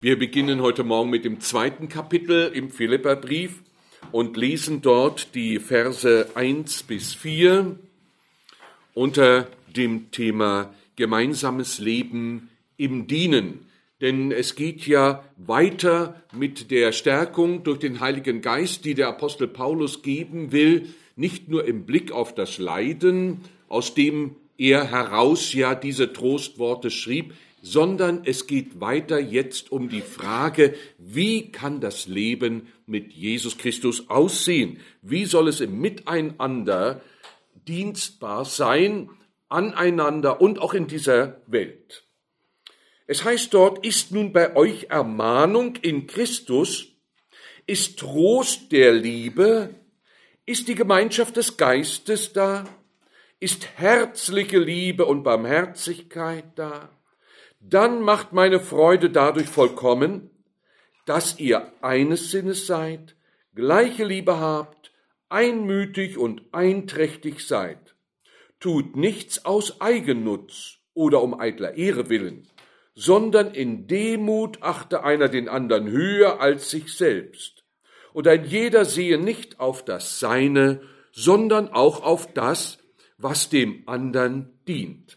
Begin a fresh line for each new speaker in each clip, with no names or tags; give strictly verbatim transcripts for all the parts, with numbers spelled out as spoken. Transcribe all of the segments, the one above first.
Wir beginnen heute Morgen mit dem zweiten Kapitel im Philipperbrief und lesen dort die Verse eins bis vier unter dem Thema gemeinsames Leben im Dienen. Denn es geht ja weiter mit der Stärkung durch den Heiligen Geist, die der Apostel Paulus geben will, nicht nur im Blick auf das Leiden, aus dem er heraus ja diese Trostworte schrieb, sondern es geht weiter jetzt um die Frage, wie kann das Leben mit Jesus Christus aussehen? Wie soll es im Miteinander dienstbar sein, aneinander und auch in dieser Welt? Es heißt dort, ist nun bei euch Ermahnung in Christus, ist Trost der Liebe, ist die Gemeinschaft des Geistes da, ist herzliche Liebe und Barmherzigkeit da? Dann macht meine Freude dadurch vollkommen, dass ihr eines Sinnes seid, gleiche Liebe habt, einmütig und einträchtig seid. Tut nichts aus Eigennutz oder um eitler Ehre willen, sondern in Demut achte einer den anderen höher als sich selbst. Und ein jeder sehe nicht auf das Seine, sondern auch auf das, was dem anderen dient.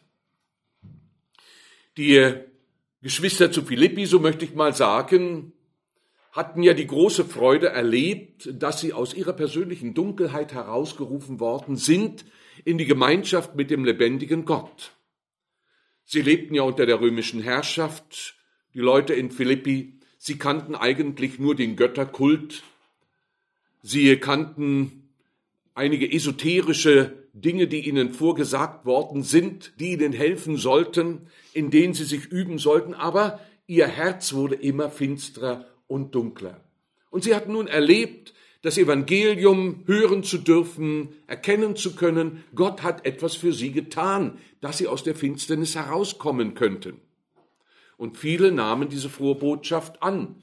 Die Geschwister zu Philippi, so möchte ich mal sagen, hatten ja die große Freude erlebt, dass sie aus ihrer persönlichen Dunkelheit herausgerufen worden sind in die Gemeinschaft mit dem lebendigen Gott. Sie lebten ja unter der römischen Herrschaft, die Leute in Philippi, sie kannten eigentlich nur den Götterkult, sie kannten einige esoterische Dinge, die ihnen vorgesagt worden sind, die ihnen helfen sollten, in denen sie sich üben sollten, aber ihr Herz wurde immer finsterer und dunkler. Und sie hatten nun erlebt, das Evangelium hören zu dürfen, erkennen zu können, Gott hat etwas für sie getan, dass sie aus der Finsternis herauskommen könnten. Und viele nahmen diese frohe Botschaft an.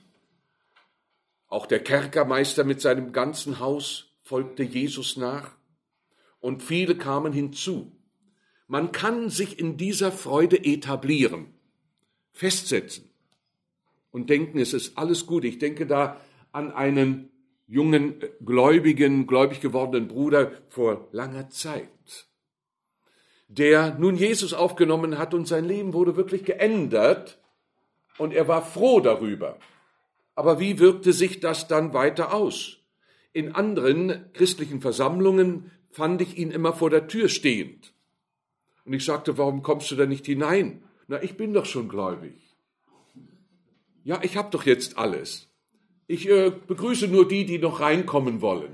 Auch der Kerkermeister mit seinem ganzen Haus folgte Jesus nach und viele kamen hinzu. Man kann sich in dieser Freude etablieren, festsetzen und denken, es ist alles gut. Ich denke da an einen jungen, gläubigen, gläubig gewordenen Bruder vor langer Zeit, der nun Jesus aufgenommen hat und sein Leben wurde wirklich geändert und er war froh darüber. Aber wie wirkte sich das dann weiter aus? In anderen christlichen Versammlungen fand ich ihn immer vor der Tür stehend. Und ich sagte, warum kommst du da nicht hinein? Na, ich bin doch schon gläubig. Ja, ich habe doch jetzt alles. Ich äh, begrüße nur die, die noch reinkommen wollen.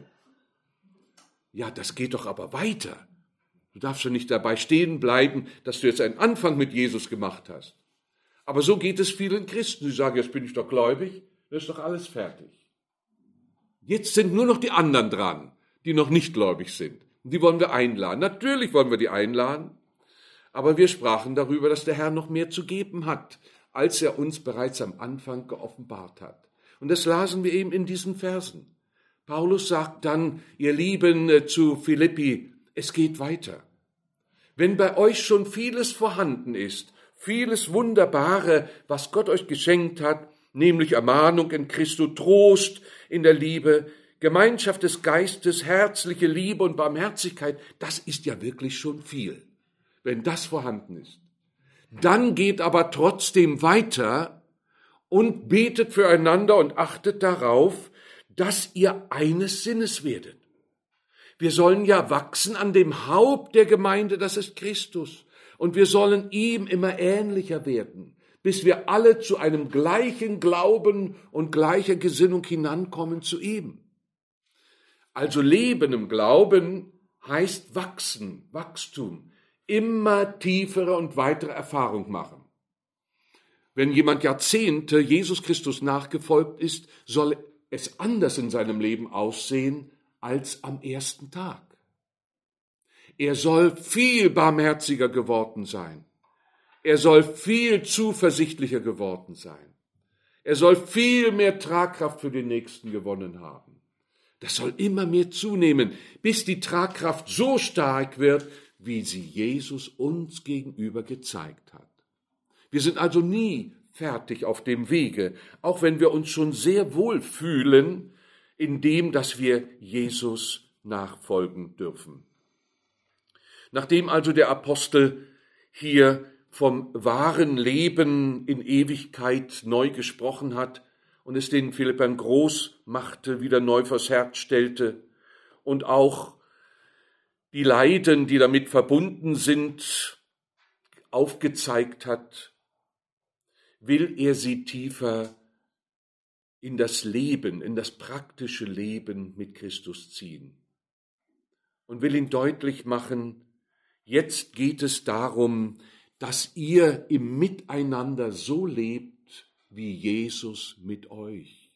Ja, das geht doch aber weiter. Du darfst schon nicht dabei stehen bleiben, dass du jetzt einen Anfang mit Jesus gemacht hast. Aber so geht es vielen Christen. Sie sagen, jetzt bin ich doch gläubig, dann ist doch alles fertig. Jetzt sind nur noch die anderen dran, die noch nicht gläubig sind. Und die wollen wir einladen. Natürlich wollen wir die einladen, aber wir sprachen darüber, dass der Herr noch mehr zu geben hat, als er uns bereits am Anfang geoffenbart hat. Und das lasen wir eben in diesen Versen. Paulus sagt dann, ihr Lieben zu Philippi, es geht weiter. Wenn bei euch schon vieles vorhanden ist, vieles Wunderbare, was Gott euch geschenkt hat, nämlich Ermahnung in Christus, Trost in der Liebe, Gemeinschaft des Geistes, herzliche Liebe und Barmherzigkeit, das ist ja wirklich schon viel, wenn das vorhanden ist. Dann geht aber trotzdem weiter und betet füreinander und achtet darauf, dass ihr eines Sinnes werdet. Wir sollen ja wachsen an dem Haupt der Gemeinde, das ist Christus, und wir sollen ihm immer ähnlicher werden, bis wir alle zu einem gleichen Glauben und gleicher Gesinnung hinankommen zu ihm. Also Leben im Glauben heißt wachsen, Wachstum, immer tiefere und weitere Erfahrung machen. Wenn jemand Jahrzehnte Jesus Christus nachgefolgt ist, soll es anders in seinem Leben aussehen als am ersten Tag. Er soll viel barmherziger geworden sein. Er soll viel zuversichtlicher geworden sein. Er soll viel mehr Tragkraft für den Nächsten gewonnen haben. Das soll immer mehr zunehmen, bis die Tragkraft so stark wird, wie sie Jesus uns gegenüber gezeigt hat. Wir sind also nie fertig auf dem Wege, auch wenn wir uns schon sehr wohl fühlen, in dem, dass wir Jesus nachfolgen dürfen. Nachdem also der Apostel hier vom wahren Leben in Ewigkeit neu gesprochen hat und es den Philippern groß machte, wieder neu vors Herz stellte und auch die Leiden, die damit verbunden sind, aufgezeigt hat, will er sie tiefer in das Leben, in das praktische Leben mit Christus ziehen und will ihn deutlich machen, jetzt geht es darum, dass ihr im Miteinander so lebt, wie Jesus mit euch.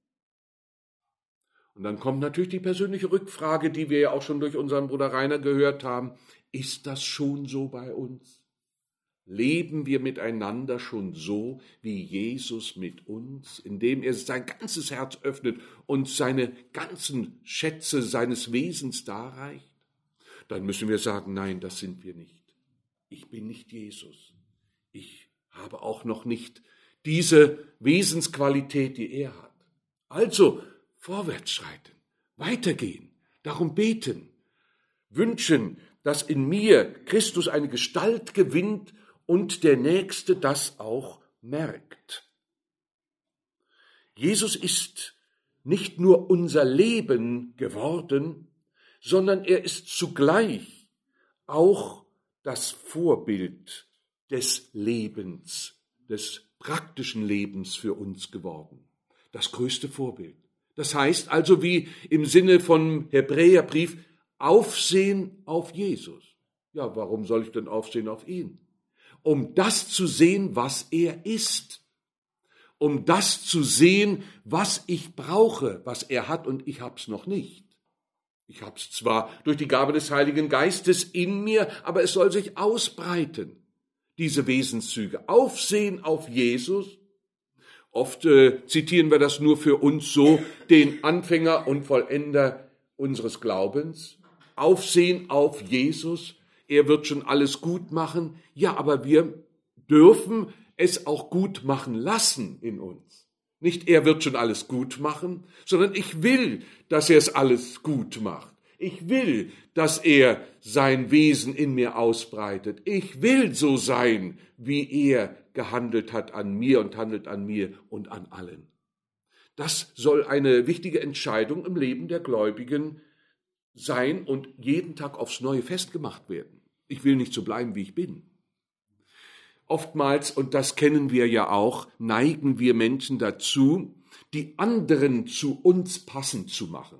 Und dann kommt natürlich die persönliche Rückfrage, die wir ja auch schon durch unseren Bruder Rainer gehört haben. Ist das schon so bei uns? Leben wir miteinander schon so, wie Jesus mit uns, indem er sein ganzes Herz öffnet und seine ganzen Schätze seines Wesens darreicht? Dann müssen wir sagen, nein, das sind wir nicht. Ich bin nicht Jesus. Ich habe auch noch nicht diese Wesensqualität, die er hat. Also vorwärts schreiten, weitergehen, darum beten, wünschen, dass in mir Christus eine Gestalt gewinnt und der Nächste das auch merkt. Jesus ist nicht nur unser Leben geworden, sondern er ist zugleich auch das Vorbild des Lebens, des praktischen Lebens für uns geworden. Das größte Vorbild. Das heißt also, wie im Sinne von Hebräerbrief, Aufsehen auf Jesus. Ja, warum soll ich denn aufsehen auf ihn? Um das zu sehen, was er ist. Um das zu sehen, was ich brauche, was er hat und ich hab's noch nicht. Ich hab's zwar durch die Gabe des Heiligen Geistes in mir, aber es soll sich ausbreiten, diese Wesenszüge. Aufsehen auf Jesus. Oft äh, zitieren wir das nur für uns so, den Anfänger und Vollender unseres Glaubens. Aufsehen auf Jesus. Er wird schon alles gut machen. Ja, aber wir dürfen es auch gut machen lassen in uns. Nicht er wird schon alles gut machen, sondern ich will, dass er es alles gut macht. Ich will, dass er sein Wesen in mir ausbreitet. Ich will so sein, wie er gehandelt hat an mir und handelt an mir und an allen. Das soll eine wichtige Entscheidung im Leben der Gläubigen sein und jeden Tag aufs Neue festgemacht werden. Ich will nicht so bleiben, wie ich bin. Oftmals, und das kennen wir ja auch, neigen wir Menschen dazu, die anderen zu uns passend zu machen.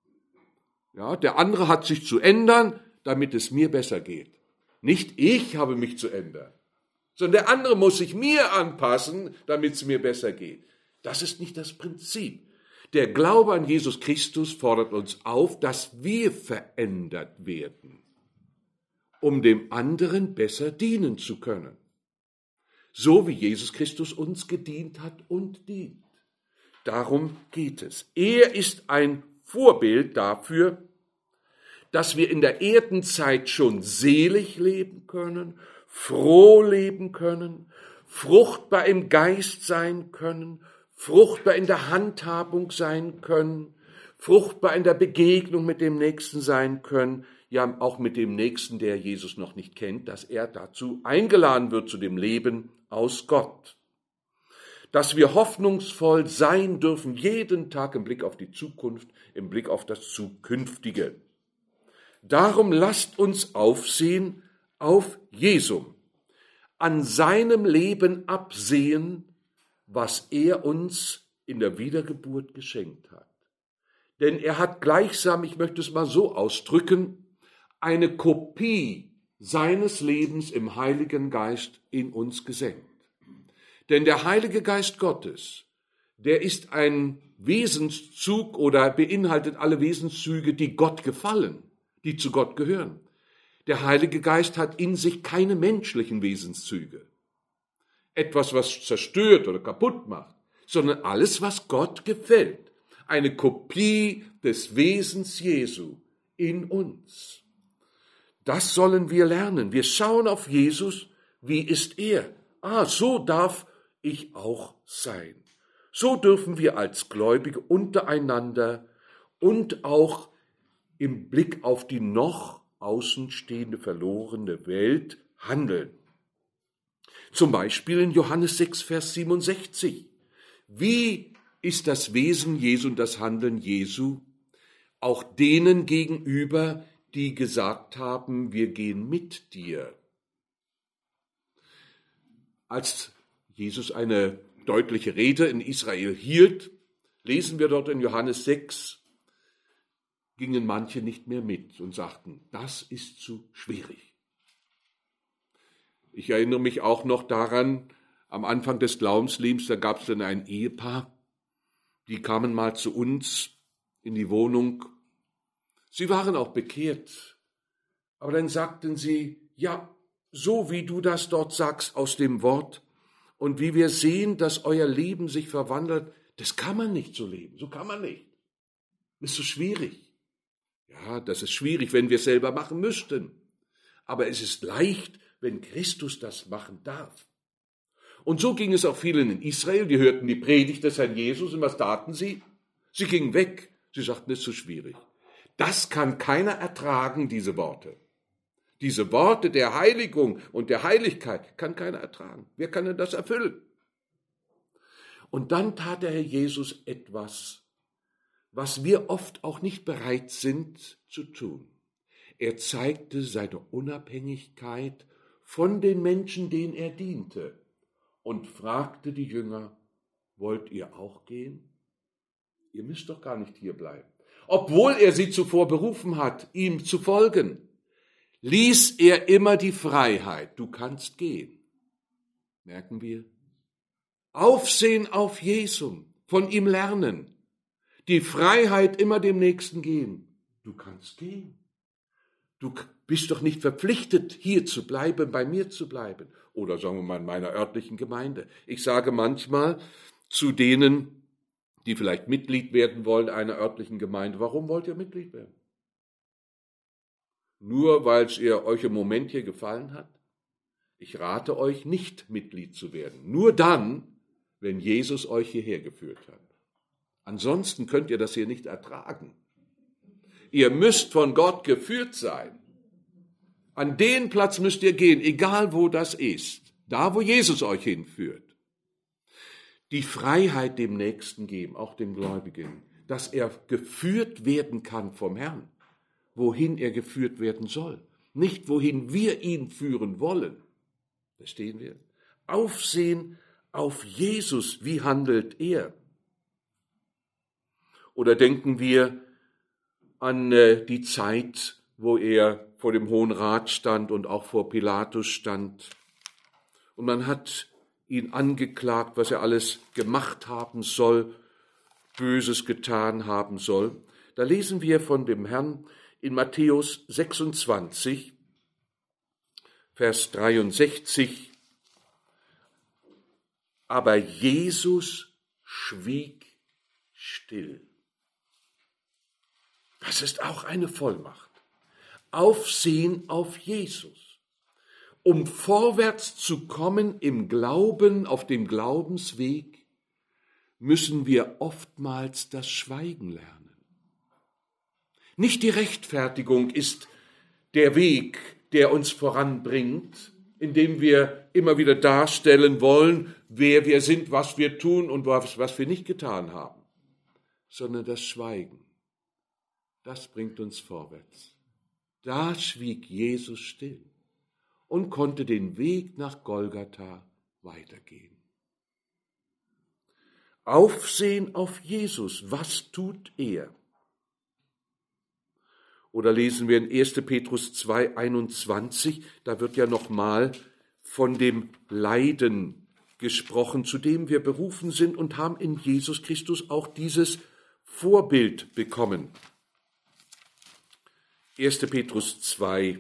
Ja, der andere hat sich zu ändern, damit es mir besser geht. Nicht ich habe mich zu ändern, sondern der andere muss sich mir anpassen, damit es mir besser geht. Das ist nicht das Prinzip. Der Glaube an Jesus Christus fordert uns auf, dass wir verändert werden, um dem anderen besser dienen zu können. So wie Jesus Christus uns gedient hat und dient. Darum geht es. Er ist ein Vorbild dafür, dass wir in der Erdenzeit schon selig leben können, froh leben können, fruchtbar im Geist sein können, fruchtbar in der Handhabung sein können, fruchtbar in der Begegnung mit dem Nächsten sein können, ja auch mit dem Nächsten, der Jesus noch nicht kennt, dass er dazu eingeladen wird zu dem Leben aus Gott. Dass wir hoffnungsvoll sein dürfen, jeden Tag im Blick auf die Zukunft, im Blick auf das Zukünftige. Darum lasst uns aufsehen auf Jesum, an seinem Leben absehen, was er uns in der Wiedergeburt geschenkt hat. Denn er hat gleichsam, ich möchte es mal so ausdrücken, eine Kopie seines Lebens im Heiligen Geist in uns gesenkt. Denn der Heilige Geist Gottes, der ist ein Wesenszug oder beinhaltet alle Wesenszüge, die Gott gefallen, die zu Gott gehören. Der Heilige Geist hat in sich keine menschlichen Wesenszüge. Etwas, was zerstört oder kaputt macht, sondern alles, was Gott gefällt. Eine Kopie des Wesens Jesu in uns. Das sollen wir lernen. Wir schauen auf Jesus. Wie ist er? Ah, so darf ich auch sein. So dürfen wir als Gläubige untereinander und auch im Blick auf die noch außenstehende verlorene Welt handeln. Zum Beispiel in Johannes sechs, Vers siebenundsechzig. Wie ist das Wesen Jesu und das Handeln Jesu auch denen gegenüber, die gesagt haben, wir gehen mit dir? Als Jesus eine deutliche Rede in Israel hielt, lesen wir dort in Johannes sechs, gingen manche nicht mehr mit und sagten, das ist zu schwierig. Ich erinnere mich auch noch daran, am Anfang des Glaubenslebens, da gab es dann ein Ehepaar, die kamen mal zu uns in die Wohnung. Sie waren auch bekehrt, aber dann sagten sie, ja, so wie du das dort sagst aus dem Wort und wie wir sehen, dass euer Leben sich verwandelt, das kann man nicht so leben, so kann man nicht. Das ist so schwierig. Ja, das ist schwierig, wenn wir es selber machen müssten. Aber es ist leicht, wenn Christus das machen darf. Und so ging es auch vielen in Israel, die hörten die Predigt des Herrn Jesus und was taten sie? Sie gingen weg. Sie sagten, es ist zu schwierig. Das kann keiner ertragen, diese Worte. Diese Worte der Heiligung und der Heiligkeit kann keiner ertragen. Wer kann denn das erfüllen? Und dann tat der Herr Jesus etwas, was wir oft auch nicht bereit sind zu tun. Er zeigte seine Unabhängigkeit von den Menschen, denen er diente, und fragte die Jünger, wollt ihr auch gehen? Ihr müsst doch gar nicht hier bleiben. Obwohl er sie zuvor berufen hat, ihm zu folgen, ließ er immer die Freiheit, du kannst gehen. Merken wir? Aufsehen auf Jesus, von ihm lernen. Die Freiheit immer dem Nächsten geben. Du kannst gehen. Du bist doch nicht verpflichtet, hier zu bleiben, bei mir zu bleiben. Oder sagen wir mal in meiner örtlichen Gemeinde. Ich sage manchmal zu denen, die vielleicht Mitglied werden wollen einer örtlichen Gemeinde, warum wollt ihr Mitglied werden? Nur weil es ihr euch im Moment hier gefallen hat? Ich rate euch, nicht Mitglied zu werden. Nur dann, wenn Jesus euch hierher geführt hat. Ansonsten könnt ihr das hier nicht ertragen. Ihr müsst von Gott geführt sein. An den Platz müsst ihr gehen, egal wo das ist. Da, wo Jesus euch hinführt. Die Freiheit dem Nächsten geben, auch dem Gläubigen, dass er geführt werden kann vom Herrn, wohin er geführt werden soll. Nicht, wohin wir ihn führen wollen. Verstehen wir? Aufsehen auf Jesus, wie handelt er? Oder denken wir an äh, die Zeit, wo er vor dem Hohen Rat stand und auch vor Pilatus stand. Und man hat ihn angeklagt, was er alles gemacht haben soll, Böses getan haben soll. Da lesen wir von dem Herrn in Matthäus sechsundzwanzig, Vers dreiundsechzig. Aber Jesus schwieg still. Das ist auch eine Vollmacht. Aufsehen auf Jesus. Um vorwärts zu kommen im Glauben, auf dem Glaubensweg, müssen wir oftmals das Schweigen lernen. Nicht die Rechtfertigung ist der Weg, der uns voranbringt, indem wir immer wieder darstellen wollen, wer wir sind, was wir tun und was, was wir nicht getan haben, sondern das Schweigen. Das bringt uns vorwärts. Da schwieg Jesus still und konnte den Weg nach Golgatha weitergehen. Aufsehen auf Jesus, was tut er? Oder lesen wir in erster Petrus zwei, einundzwanzig, da wird ja nochmal von dem Leiden gesprochen, zu dem wir berufen sind und haben in Jesus Christus auch dieses Vorbild bekommen. erster Petrus zwei.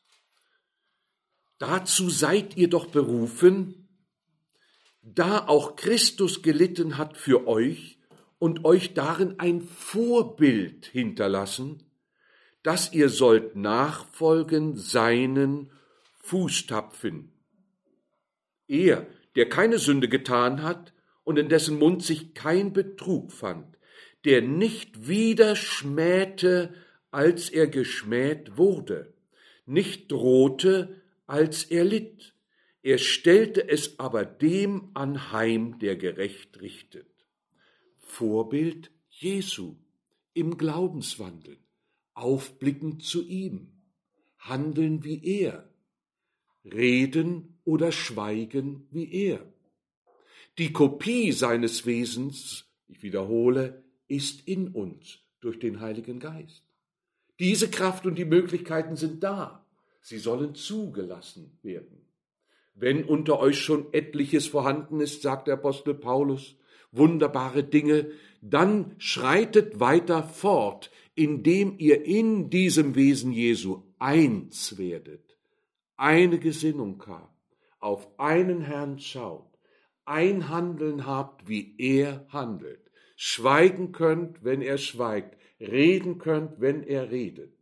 Dazu seid ihr doch berufen, da auch Christus gelitten hat für euch und euch darin ein Vorbild hinterlassen, dass ihr sollt nachfolgen seinen Fußtapfen. Er, der keine Sünde getan hat und in dessen Mund sich kein Betrug fand, der nicht wieder schmähte, als er geschmäht wurde, nicht drohte, als er litt. Er stellte es aber dem anheim, der gerecht richtet. Vorbild Jesu im Glaubenswandel, aufblickend zu ihm, handeln wie er, reden oder schweigen wie er. Die Kopie seines Wesens, ich wiederhole, ist in uns durch den Heiligen Geist. Diese Kraft und die Möglichkeiten sind da. Sie sollen zugelassen werden. Wenn unter euch schon etliches vorhanden ist, sagt der Apostel Paulus, wunderbare Dinge, dann schreitet weiter fort, indem ihr in diesem Wesen Jesu eins werdet, eine Gesinnung habt, auf einen Herrn schaut, ein Handeln habt, wie er handelt, schweigen könnt, wenn er schweigt, reden könnt, wenn er redet,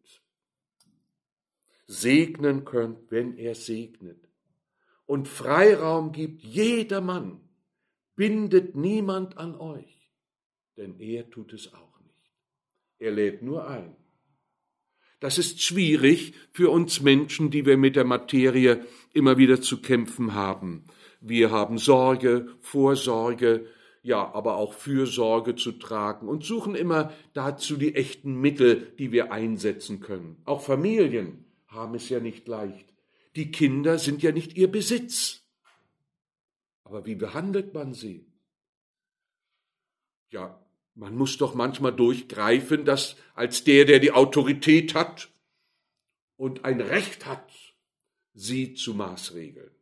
segnen könnt, wenn er segnet und Freiraum gibt jedermann, bindet niemand an euch, denn er tut es auch nicht. Er lädt nur ein. Das ist schwierig für uns Menschen, die wir mit der Materie immer wieder zu kämpfen haben. Wir haben Sorge, Vorsorge, ja, aber auch Fürsorge zu tragen und suchen immer dazu die echten Mittel, die wir einsetzen können. Auch Familien haben es ja nicht leicht. Die Kinder sind ja nicht ihr Besitz. Aber wie behandelt man sie? Ja, man muss doch manchmal durchgreifen, dass als der, der die Autorität hat und ein Recht hat, sie zu maßregeln.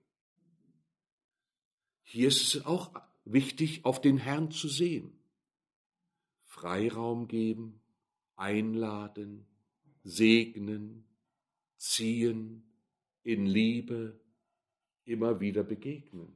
Hier ist es auch wichtig, auf den Herrn zu sehen. Freiraum geben, einladen, segnen, ziehen, in Liebe, immer wieder begegnen.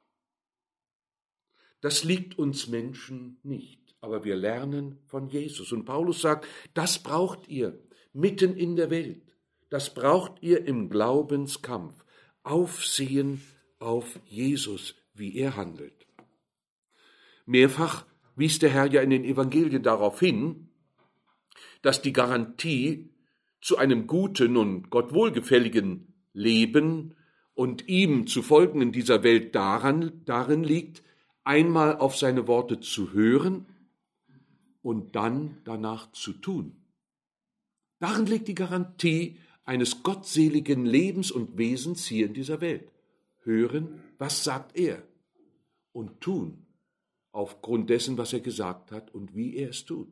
Das liegt uns Menschen nicht, aber wir lernen von Jesus. Und Paulus sagt, das braucht ihr mitten in der Welt. Das braucht ihr im Glaubenskampf. Aufsehen auf Jesus, wie er handelt. Mehrfach wies der Herr ja in den Evangelien darauf hin, dass die Garantie zu einem guten und Gott wohlgefälligen Leben und ihm zu folgen in dieser Welt daran, darin liegt, einmal auf seine Worte zu hören und dann danach zu tun. Darin liegt die Garantie eines gottseligen Lebens und Wesens hier in dieser Welt. Hören, was sagt er? Und tun, aufgrund dessen, was er gesagt hat und wie er es tut.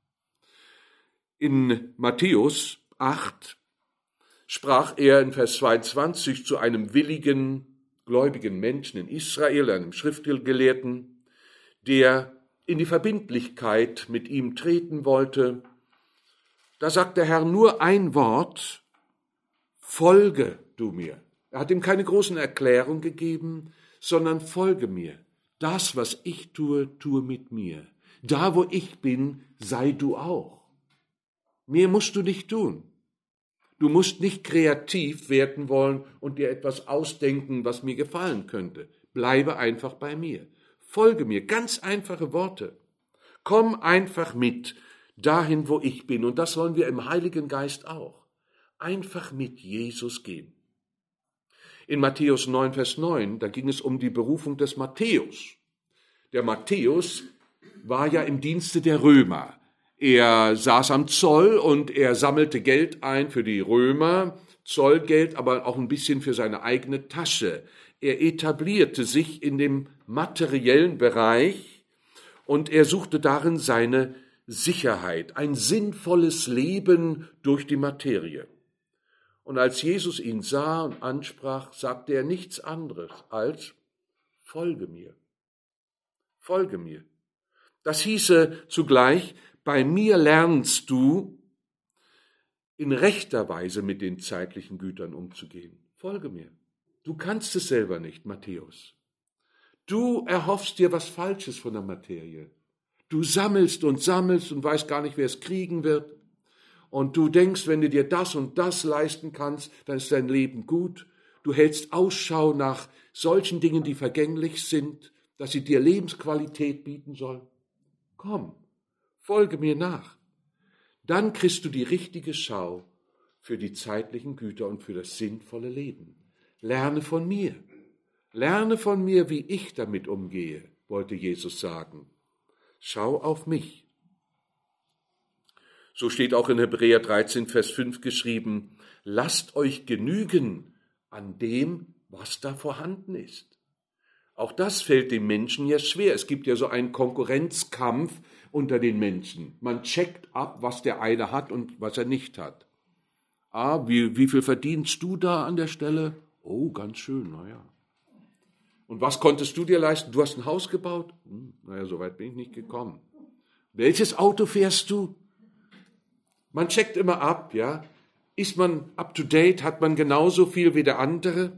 In Matthäus acht sprach er in Vers zweiundzwanzig zu einem willigen, gläubigen Menschen in Israel, einem Schriftgelehrten, der in die Verbindlichkeit mit ihm treten wollte. Da sagt der Herr nur ein Wort, folge du mir. Er hat ihm keine großen Erklärungen gegeben, sondern folge mir. Das, was ich tue, tue mit mir. Da, wo ich bin, sei du auch. Mehr musst du nicht tun. Du musst nicht kreativ werden wollen und dir etwas ausdenken, was mir gefallen könnte. Bleibe einfach bei mir. Folge mir. Ganz einfache Worte. Komm einfach mit dahin, wo ich bin. Und das wollen wir im Heiligen Geist auch. Einfach mit Jesus gehen. In Matthäus neun, Vers neun, da ging es um die Berufung des Matthäus. Der Matthäus war ja im Dienste der Römer. Er saß am Zoll und er sammelte Geld ein für die Römer, Zollgeld, aber auch ein bisschen für seine eigene Tasche. Er etablierte sich in dem materiellen Bereich und er suchte darin seine Sicherheit, ein sinnvolles Leben durch die Materie. Und als Jesus ihn sah und ansprach, sagte er nichts anderes als, folge mir, folge mir. Das hieße zugleich, bei mir lernst du, in rechter Weise mit den zeitlichen Gütern umzugehen. Folge mir. Du kannst es selber nicht, Matthäus. Du erhoffst dir was Falsches von der Materie. Du sammelst und sammelst und weißt gar nicht, wer es kriegen wird. Und du denkst, wenn du dir das und das leisten kannst, dann ist dein Leben gut. Du hältst Ausschau nach solchen Dingen, die vergänglich sind, dass sie dir Lebensqualität bieten sollen? Komm, folge mir nach. Dann kriegst du die richtige Schau für die zeitlichen Güter und für das sinnvolle Leben. Lerne von mir. Lerne von mir, wie ich damit umgehe, wollte Jesus sagen. Schau auf mich. So steht auch in Hebräer dreizehn, Vers fünf geschrieben, lasst euch genügen an dem, was da vorhanden ist. Auch das fällt dem Menschen ja schwer. Es gibt ja so einen Konkurrenzkampf unter den Menschen. Man checkt ab, was der eine hat und was er nicht hat. Ah, wie, wie viel verdienst du da an der Stelle? Oh, ganz schön, naja. Und was konntest du dir leisten? Du hast ein Haus gebaut? Hm, naja, so weit bin ich nicht gekommen. Welches Auto fährst du? Man checkt immer ab, ja. Ist man up to date? Hat man genauso viel wie der andere?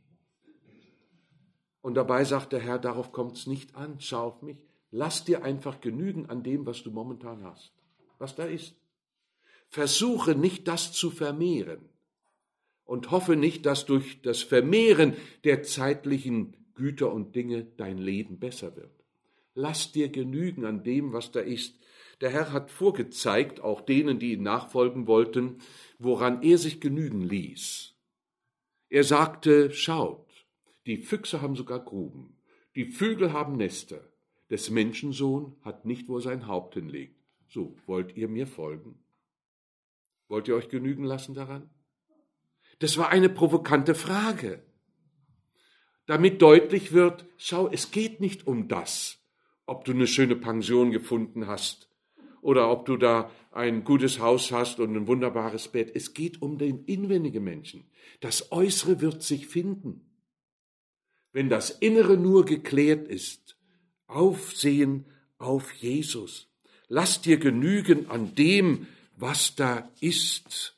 Und dabei sagt der Herr, darauf kommt es nicht an. Schau auf mich. Lass dir einfach genügen an dem, was du momentan hast. Was da ist. Versuche nicht, das zu vermehren. Und hoffe nicht, dass durch das Vermehren der zeitlichen Güter und Dinge dein Leben besser wird. Lass dir genügen an dem, was da ist. Der Herr hat vorgezeigt, auch denen, die ihn nachfolgen wollten, woran er sich genügen ließ. Er sagte, schaut, die Füchse haben sogar Gruben, die Vögel haben Nester, des Menschensohn hat nicht, wo er sein Haupt hinlegt. So, wollt ihr mir folgen? Wollt ihr euch genügen lassen daran? Das war eine provokante Frage. Damit deutlich wird, schau, es geht nicht um das, ob du eine schöne Pension gefunden hast oder ob du da ein gutes Haus hast und ein wunderbares Bett. Es geht um den inwendigen Menschen. Das Äußere wird sich finden. Wenn das Innere nur geklärt ist, aufsehen auf Jesus. Lass dir genügen an dem, was da ist.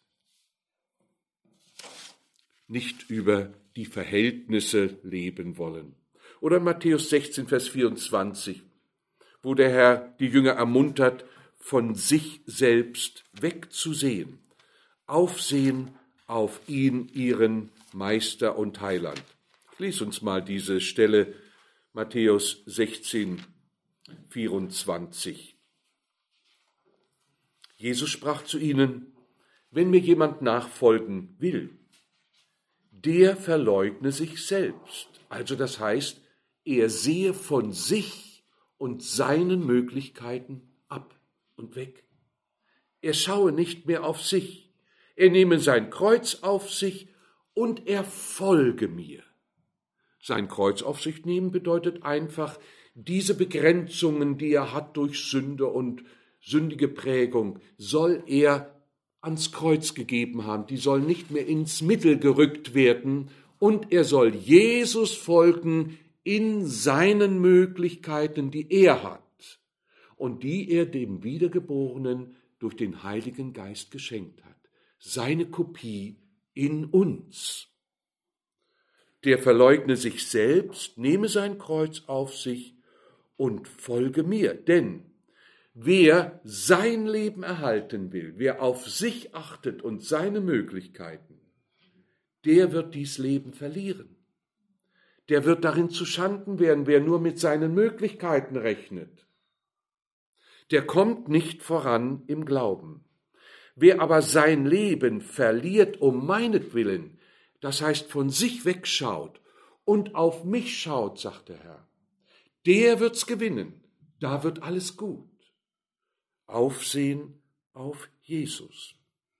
Nicht über die Verhältnisse leben wollen. Oder Matthäus sechzehn, Vers vierundzwanzig, wo der Herr die Jünger ermuntert, von sich selbst wegzusehen, aufsehen auf ihn, ihren Meister und Heiland. Lies uns mal diese Stelle, Matthäus sechzehn, vierundzwanzig. Jesus sprach zu ihnen, wenn mir jemand nachfolgen will, der verleugne sich selbst. Also das heißt, er sehe von sich und seinen Möglichkeiten ab und weg. Er schaue nicht mehr auf sich. Er nehme sein Kreuz auf sich und er folge mir. Sein Kreuz auf sich nehmen bedeutet einfach, diese Begrenzungen, die er hat durch Sünde und sündige Prägung, soll er ans Kreuz gegeben haben. Die soll nicht mehr ins Mittel gerückt werden und er soll Jesus folgen in seinen Möglichkeiten, die er hat und die er dem Wiedergeborenen durch den Heiligen Geist geschenkt hat. Seine Kopie in uns. Der verleugne sich selbst, nehme sein Kreuz auf sich und folge mir. Denn wer sein Leben erhalten will, wer auf sich achtet und seine Möglichkeiten, der wird dies Leben verlieren. Der wird darin zuschanden werden, wer nur mit seinen Möglichkeiten rechnet. Der kommt nicht voran im Glauben. Wer aber sein Leben verliert um meinetwillen, das heißt von sich wegschaut und auf mich schaut, sagt der Herr, der wird's gewinnen. Da wird alles gut. Aufsehen auf Jesus.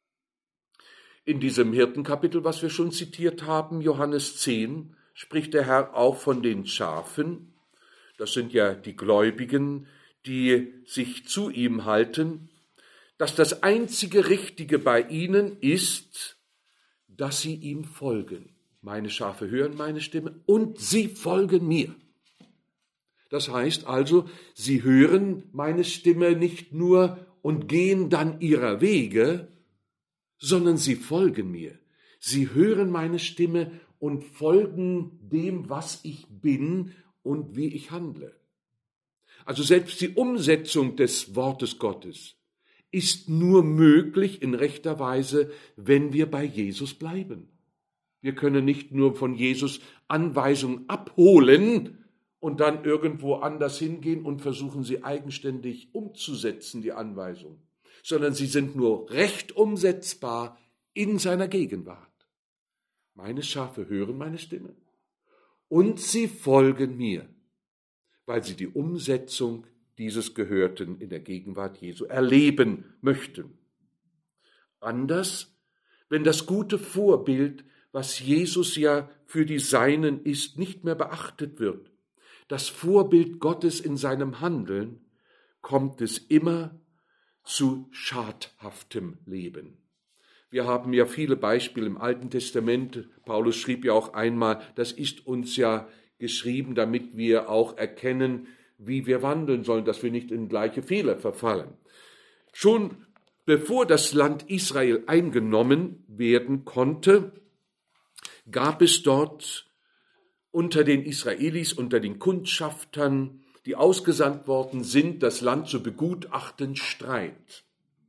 In diesem Hirtenkapitel, was wir schon zitiert haben, Johannes zehn, spricht der Herr auch von den Schafen. Das sind ja die Gläubigen, die sich zu ihm halten, dass das einzige Richtige bei ihnen ist, dass sie ihm folgen. Meine Schafe hören meine Stimme und sie folgen mir. Das heißt also, sie hören meine Stimme nicht nur und gehen dann ihrer Wege, sondern sie folgen mir. Sie hören meine Stimme und folgen dem, was ich bin und wie ich handle. Also selbst die Umsetzung des Wortes Gottes ist nur möglich in rechter Weise, wenn wir bei Jesus bleiben. Wir können nicht nur von Jesus Anweisungen abholen und dann irgendwo anders hingehen und versuchen, sie eigenständig umzusetzen, die Anweisungen, sondern sie sind nur recht umsetzbar in seiner Gegenwart. Meine Schafe hören meine Stimme und sie folgen mir, weil sie die Umsetzung dieses Gehörten in der Gegenwart Jesu erleben möchten. Anders, wenn das gute Vorbild, was Jesus ja für die Seinen ist, nicht mehr beachtet wird. Das Vorbild Gottes in seinem Handeln, kommt es immer zu schadhaftem Leben. Wir haben ja viele Beispiele im Alten Testament. Paulus schrieb ja auch einmal, das ist uns ja geschrieben, damit wir auch erkennen, wie wir wandeln sollen, dass wir nicht in gleiche Fehler verfallen. Schon bevor das Land Israel eingenommen werden konnte, gab es dort unter den Israelis, unter den Kundschaftern, die ausgesandt worden sind, das Land zu begutachten, Streit.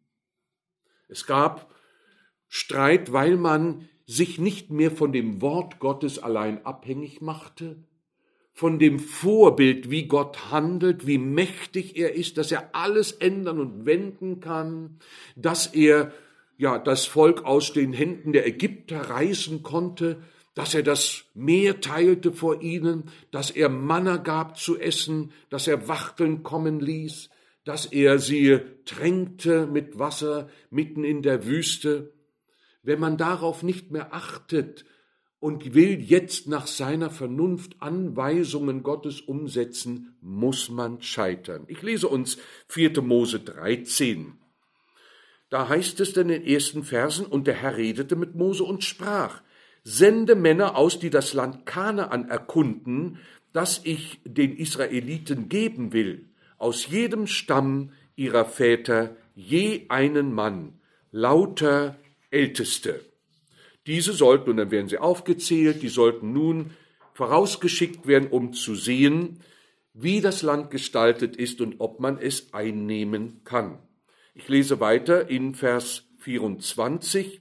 Es gab Streit, weil man sich nicht mehr von dem Wort Gottes allein abhängig machte, von dem Vorbild, wie Gott handelt, wie mächtig er ist, dass er alles ändern und wenden kann, dass er ja das Volk aus den Händen der Ägypter reißen konnte, dass er das Meer teilte vor ihnen, dass er Manna gab zu essen, dass er Wachteln kommen ließ, dass er sie tränkte mit Wasser mitten in der Wüste. Wenn man darauf nicht mehr achtet und will jetzt nach seiner Vernunft Anweisungen Gottes umsetzen, muss man scheitern. Ich lese uns vierte Mose dreizehn. Da heißt es dann in den ersten Versen, und der Herr redete mit Mose und sprach, sende Männer aus, die das Land Kanaan erkunden, das ich den Israeliten geben will, aus jedem Stamm ihrer Väter je einen Mann, lauter Älteste. Diese sollten, und dann werden sie aufgezählt, die sollten nun vorausgeschickt werden, um zu sehen, wie das Land gestaltet ist und ob man es einnehmen kann. Ich lese weiter in Vers vierundzwanzig.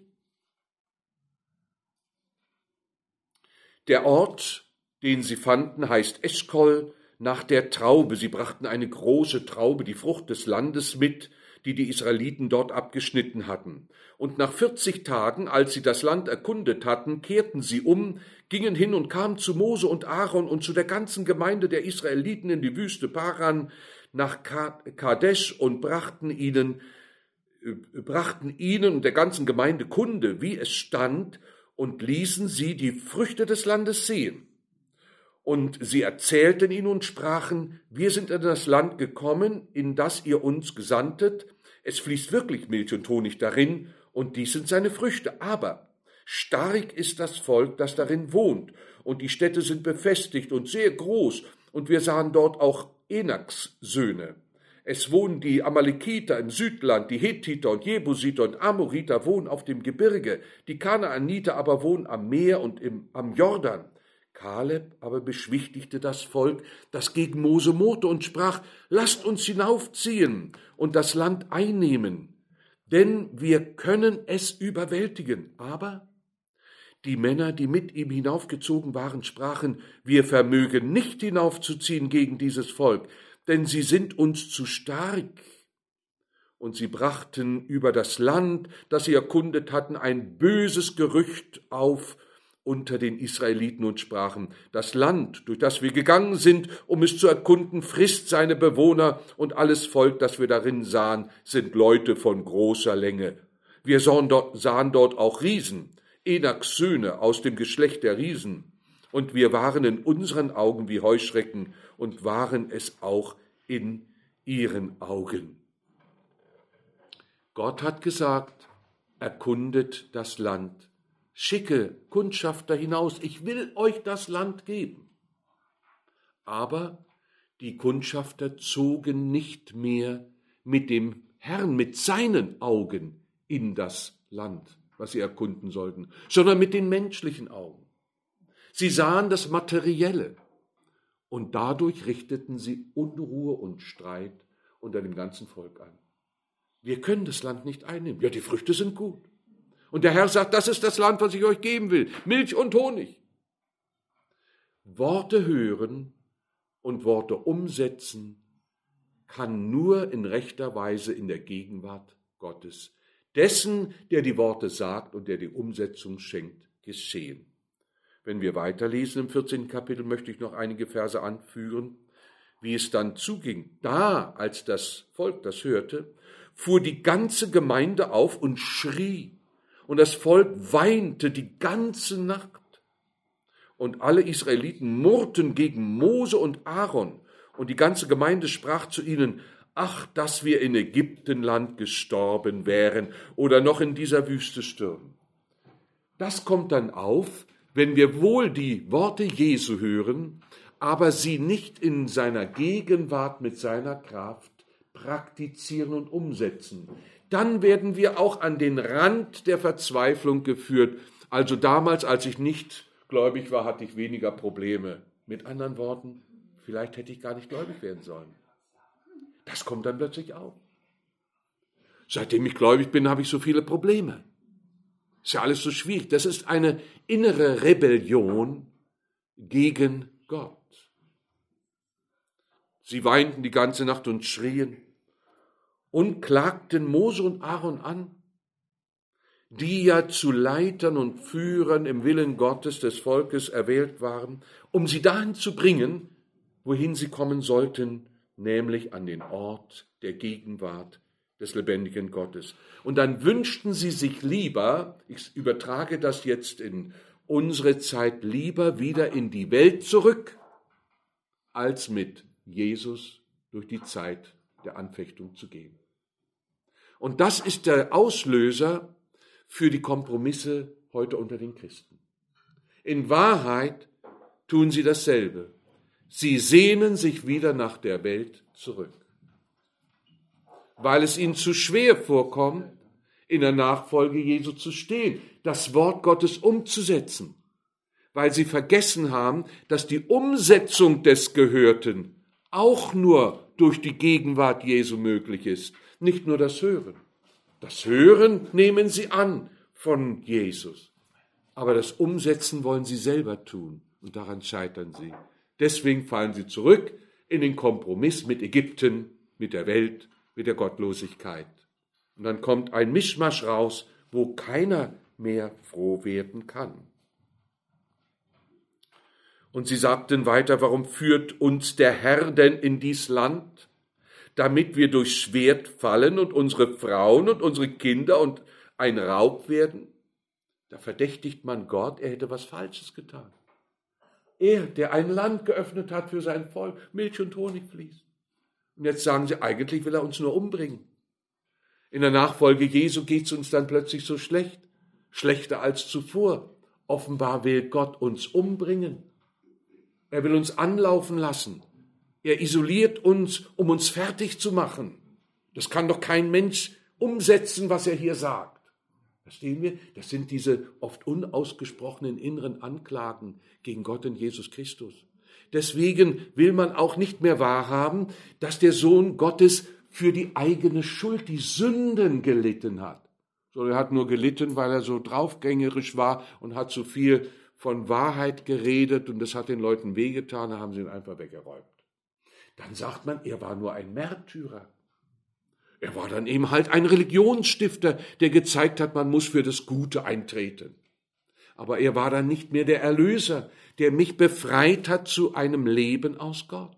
Der Ort, den sie fanden, heißt Eschkol, nach der Traube. Sie brachten eine große Traube, die Frucht des Landes mit, die die Israeliten dort abgeschnitten hatten. Und nach vierzig Tagen, als sie das Land erkundet hatten, kehrten sie um, gingen hin und kamen zu Mose und Aaron und zu der ganzen Gemeinde der Israeliten in die Wüste Paran nach Kadesh und brachten ihnen, brachten ihnen und der ganzen Gemeinde Kunde, wie es stand, und ließen sie die Früchte des Landes sehen. Und sie erzählten ihnen und sprachen, wir sind in das Land gekommen, in das ihr uns gesandtet. Es fließt wirklich Milch und Honig darin, und dies sind seine Früchte. Aber stark ist das Volk, das darin wohnt, und die Städte sind befestigt und sehr groß, und wir sahen dort auch Enaks Söhne. Es wohnen die Amalekiter im Südland, die Hethiter und Jebusiter und Amoriter wohnen auf dem Gebirge, die Kanaaniter aber wohnen am Meer und im, am Jordan. Kaleb aber beschwichtigte das Volk, das gegen Mose murrte und sprach, lasst uns hinaufziehen und das Land einnehmen, denn wir können es überwältigen. Aber die Männer, die mit ihm hinaufgezogen waren, sprachen, wir vermögen nicht hinaufzuziehen gegen dieses Volk, denn sie sind uns zu stark. Und sie brachten über das Land, das sie erkundet hatten, ein böses Gerücht auf unter den Israeliten und sprachen, das Land, durch das wir gegangen sind, um es zu erkunden, frisst seine Bewohner, und alles Volk, das wir darin sahen, sind Leute von großer Länge. Wir sahen dort, sahen dort auch Riesen, Enaks Söhne aus dem Geschlecht der Riesen, und wir waren in unseren Augen wie Heuschrecken und waren es auch in ihren Augen. Gott hat gesagt, erkundet das Land. Schicke Kundschafter hinaus, ich will euch das Land geben. Aber die Kundschafter zogen nicht mehr mit dem Herrn, mit seinen Augen in das Land, was sie erkunden sollten, sondern mit den menschlichen Augen. Sie sahen das Materielle und dadurch richteten sie Unruhe und Streit unter dem ganzen Volk an. Wir können das Land nicht einnehmen. Ja, die Früchte sind gut. Und der Herr sagt, das ist das Land, was ich euch geben will. Milch und Honig. Worte hören und Worte umsetzen kann nur in rechter Weise in der Gegenwart Gottes, dessen, der die Worte sagt und der die Umsetzung schenkt, geschehen. Wenn wir weiterlesen im vierzehnten Kapitel, möchte ich noch einige Verse anführen, wie es dann zuging. Da, als das Volk das hörte, fuhr die ganze Gemeinde auf und schrie, und das Volk weinte die ganze Nacht. Und alle Israeliten murrten gegen Mose und Aaron, und die ganze Gemeinde sprach zu ihnen: Ach, dass wir in Ägyptenland gestorben wären oder noch in dieser Wüste stürben. Das kommt dann auf, wenn wir wohl die Worte Jesu hören, aber sie nicht in seiner Gegenwart mit seiner Kraft praktizieren und umsetzen. Dann werden wir auch an den Rand der Verzweiflung geführt. Also damals, als ich nicht gläubig war, hatte ich weniger Probleme. Mit anderen Worten, vielleicht hätte ich gar nicht gläubig werden sollen. Das kommt dann plötzlich auf. Seitdem ich gläubig bin, habe ich so viele Probleme. Ist ja alles so schwierig. Das ist eine innere Rebellion gegen Gott. Sie weinten die ganze Nacht und schrien und klagten Mose und Aaron an, die ja zu Leitern und Führern im Willen Gottes des Volkes erwählt waren, um sie dahin zu bringen, wohin sie kommen sollten, nämlich an den Ort der Gegenwart des lebendigen Gottes. Und dann wünschten sie sich lieber, ich übertrage das jetzt in unsere Zeit, lieber wieder in die Welt zurück, als mit Jesus durch die Zeit der Anfechtung zu gehen. Und das ist der Auslöser für die Kompromisse heute unter den Christen. In Wahrheit tun sie dasselbe. Sie sehnen sich wieder nach der Welt zurück, weil es ihnen zu schwer vorkommt, in der Nachfolge Jesu zu stehen, das Wort Gottes umzusetzen, weil sie vergessen haben, dass die Umsetzung des Gehörten auch nur durch die Gegenwart Jesu möglich ist, nicht nur das Hören. Das Hören nehmen sie an von Jesus, aber das Umsetzen wollen sie selber tun und daran scheitern sie. Deswegen fallen sie zurück in den Kompromiss mit Ägypten, mit der Welt, mit der Gottlosigkeit. Und dann kommt ein Mischmasch raus, wo keiner mehr froh werden kann. Und sie sagten weiter: Warum führt uns der Herr denn in dies Land, damit wir durch Schwert fallen und unsere Frauen und unsere Kinder und ein Raub werden? Da verdächtigt man Gott, er hätte was Falsches getan. Er, der ein Land geöffnet hat für sein Volk, Milch und Honig fließt. Und jetzt sagen sie, eigentlich will er uns nur umbringen. In der Nachfolge Jesu geht es uns dann plötzlich so schlecht, schlechter als zuvor. Offenbar will Gott uns umbringen. Er will uns anlaufen lassen. Er isoliert uns, um uns fertig zu machen. Das kann doch kein Mensch umsetzen, was er hier sagt. Verstehen wir? Das sind diese oft unausgesprochenen inneren Anklagen gegen Gott und Jesus Christus. Deswegen will man auch nicht mehr wahrhaben, dass der Sohn Gottes für die eigene Schuld, die Sünden gelitten hat. So, er hat nur gelitten, weil er so draufgängerisch war und hat so viel von Wahrheit geredet und das hat den Leuten wehgetan, da haben sie ihn einfach weggeräumt. Dann sagt man, er war nur ein Märtyrer. Er war dann eben halt ein Religionsstifter, der gezeigt hat, man muss für das Gute eintreten. Aber er war dann nicht mehr der Erlöser, der mich befreit hat zu einem Leben aus Gott.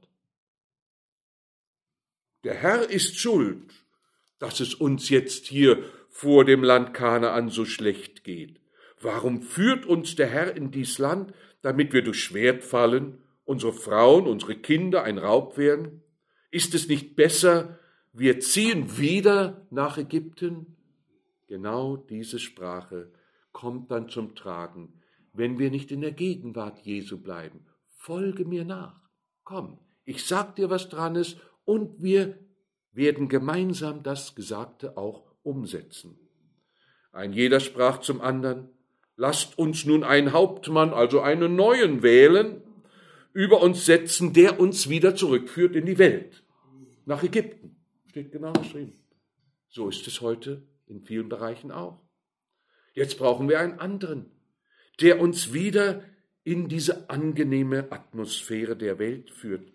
Der Herr ist schuld, dass es uns jetzt hier vor dem Land Kanaan so schlecht geht. Warum führt uns der Herr in dies Land, damit wir durch Schwert fallen, unsere Frauen, unsere Kinder ein Raub werden? Ist es nicht besser, wir ziehen wieder nach Ägypten? Genau diese Sprache kommt dann zum Tragen, wenn wir nicht in der Gegenwart Jesu bleiben. Folge mir nach. Komm, ich sag dir, was dran ist, und wir werden gemeinsam das Gesagte auch umsetzen. Ein jeder sprach zum anderen: Lasst uns nun einen Hauptmann, also einen neuen, wählen, über uns setzen, der uns wieder zurückführt in die Welt, nach Ägypten. Steht genau geschrieben. So ist es heute in vielen Bereichen auch. Jetzt brauchen wir einen anderen, der uns wieder in diese angenehme Atmosphäre der Welt führt.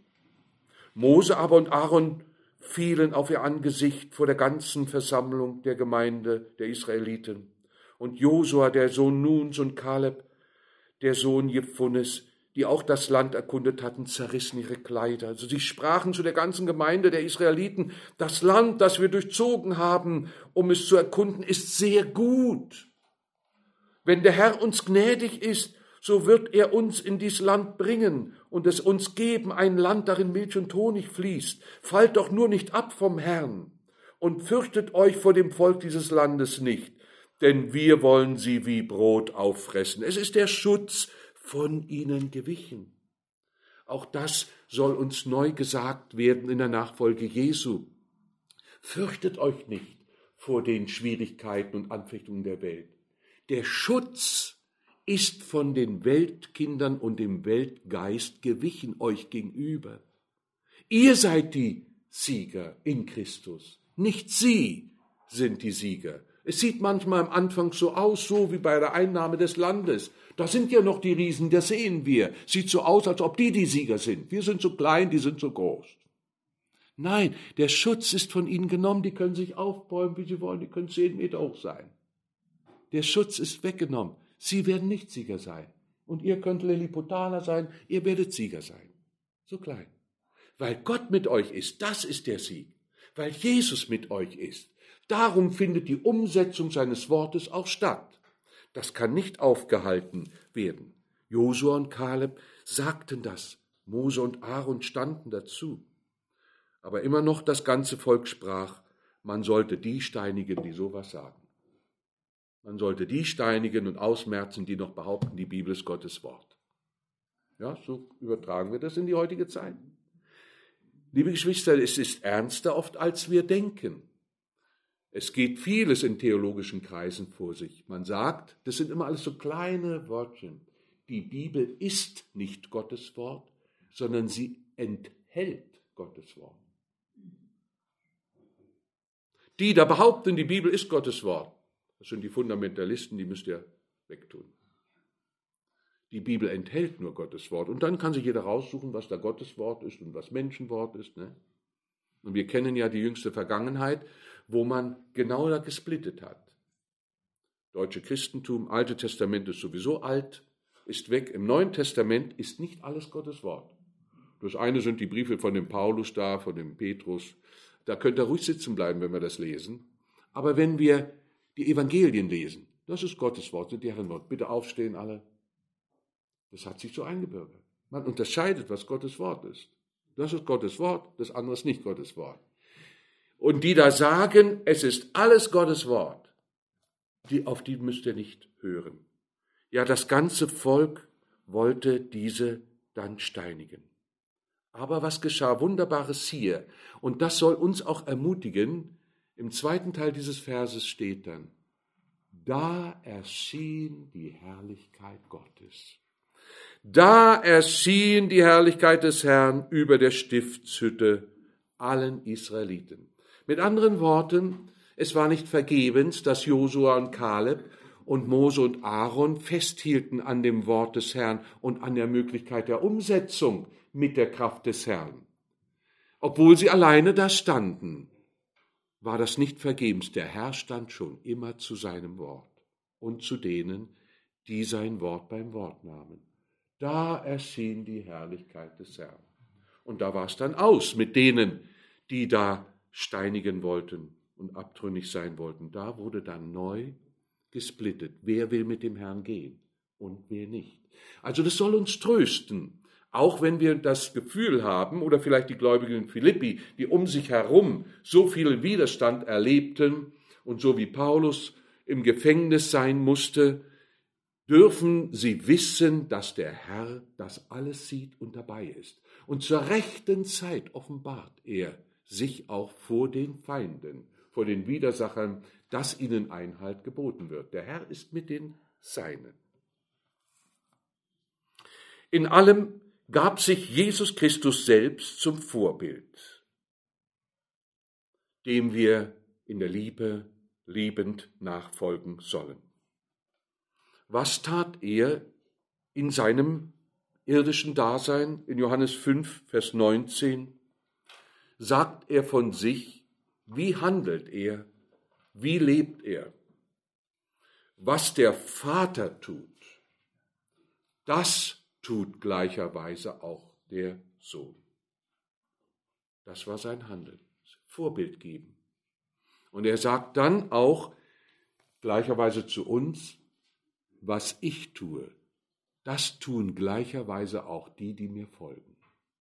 Mose aber und Aaron fielen auf ihr Angesicht vor der ganzen Versammlung der Gemeinde der Israeliten. Und Josua, der Sohn Nuns, und Kaleb, der Sohn Jephunes, die auch das Land erkundet hatten, zerrissen ihre Kleider. Also sie sprachen zu der ganzen Gemeinde der Israeliten: Das Land, das wir durchzogen haben, um es zu erkunden, ist sehr gut. Wenn der Herr uns gnädig ist, so wird er uns in dieses Land bringen und es uns geben, ein Land, darin Milch und Honig fließt. Fallt doch nur nicht ab vom Herrn und fürchtet euch vor dem Volk dieses Landes nicht, denn wir wollen sie wie Brot auffressen. Es ist der Schutz von ihnen gewichen. Auch das soll uns neu gesagt werden in der Nachfolge Jesu. Fürchtet euch nicht vor den Schwierigkeiten und Anfechtungen der Welt. Der Schutz ist von den Weltkindern und dem Weltgeist gewichen euch gegenüber. Ihr seid die Sieger in Christus, nicht sie sind die Sieger. Es sieht manchmal am Anfang so aus, so wie bei der Einnahme des Landes. Da sind ja noch die Riesen, das sehen wir. Sieht so aus, als ob die die Sieger sind. Wir sind so klein, die sind so groß. Nein, der Schutz ist von ihnen genommen, die können sich aufbäumen, wie sie wollen, die können zehn Meter hoch sein. Der Schutz ist weggenommen. Sie werden nicht Sieger sein. Und ihr könnt Lilliputaner sein, ihr werdet Sieger sein. So klein. Weil Gott mit euch ist, das ist der Sieg. Weil Jesus mit euch ist. Darum findet die Umsetzung seines Wortes auch statt. Das kann nicht aufgehalten werden. Josua und Kaleb sagten das. Mose und Aaron standen dazu. Aber immer noch das ganze Volk sprach, man sollte die steinigen, die sowas sagen. Man sollte die steinigen und ausmerzen, die noch behaupten, die Bibel ist Gottes Wort. Ja, so übertragen wir das in die heutige Zeit. Liebe Geschwister, es ist ernster oft, als wir denken. Es geht vieles in theologischen Kreisen vor sich. Man sagt, das sind immer alles so kleine Wörtchen. Die Bibel ist nicht Gottes Wort, sondern sie enthält Gottes Wort. Die da behaupten, die Bibel ist Gottes Wort, das sind die Fundamentalisten, die müsst ihr wegtun. Die Bibel enthält nur Gottes Wort. Und dann kann sich jeder raussuchen, was da Gottes Wort ist und was Menschenwort ist. Ne? Und wir kennen ja die jüngste Vergangenheit, wo man genauer gesplittet hat. Deutsche Christentum, Alte Testament ist sowieso alt, ist weg. Im Neuen Testament ist nicht alles Gottes Wort. Das eine sind die Briefe von dem Paulus da, von dem Petrus. Da könnt ihr ruhig sitzen bleiben, wenn wir das lesen. Aber wenn wir die Evangelien lesen, das ist Gottes Wort, sind die Herrenwort. Bitte aufstehen alle. Das hat sich so eingebürgert. Man unterscheidet, was Gottes Wort ist. Das ist Gottes Wort, das andere ist nicht Gottes Wort. Und die da sagen, es ist alles Gottes Wort, die, auf die müsst ihr nicht hören. Ja, das ganze Volk wollte diese dann steinigen. Aber was geschah? Wunderbares hier. Und das soll uns auch ermutigen. Im zweiten Teil dieses Verses steht dann, da erschien die Herrlichkeit Gottes. Da erschien die Herrlichkeit des Herrn über der Stiftshütte allen Israeliten. Mit anderen Worten, es war nicht vergebens, dass Josua und Kaleb und Mose und Aaron festhielten an dem Wort des Herrn und an der Möglichkeit der Umsetzung mit der Kraft des Herrn. Obwohl sie alleine da standen, war das nicht vergebens. Der Herr stand schon immer zu seinem Wort und zu denen, die sein Wort beim Wort nahmen. Da erschien die Herrlichkeit des Herrn. Und da war es dann aus mit denen, die da steinigen wollten und abtrünnig sein wollten. Da wurde dann neu gesplittet. Wer will mit dem Herrn gehen und wer nicht? Also das soll uns trösten. Auch wenn wir das Gefühl haben, oder vielleicht die Gläubigen in Philippi, die um sich herum so viel Widerstand erlebten und so wie Paulus im Gefängnis sein musste, dürfen sie wissen, dass der Herr das alles sieht und dabei ist. Und zur rechten Zeit offenbart er sich auch vor den Feinden, vor den Widersachern, dass ihnen Einhalt geboten wird. Der Herr ist mit den Seinen. In allem gab sich Jesus Christus selbst zum Vorbild, dem wir in der Liebe liebend nachfolgen sollen. Was tat er in seinem irdischen Dasein. In Johannes fünf, Vers neunzehn sagt er von sich, wie handelt er, wie lebt er. Was der Vater tut, das tut gleicherweise auch der Sohn. Das war sein Handeln, Vorbild geben. Und er sagt dann auch gleicherweise zu uns, was ich tue, das tun gleicherweise auch die, die mir folgen.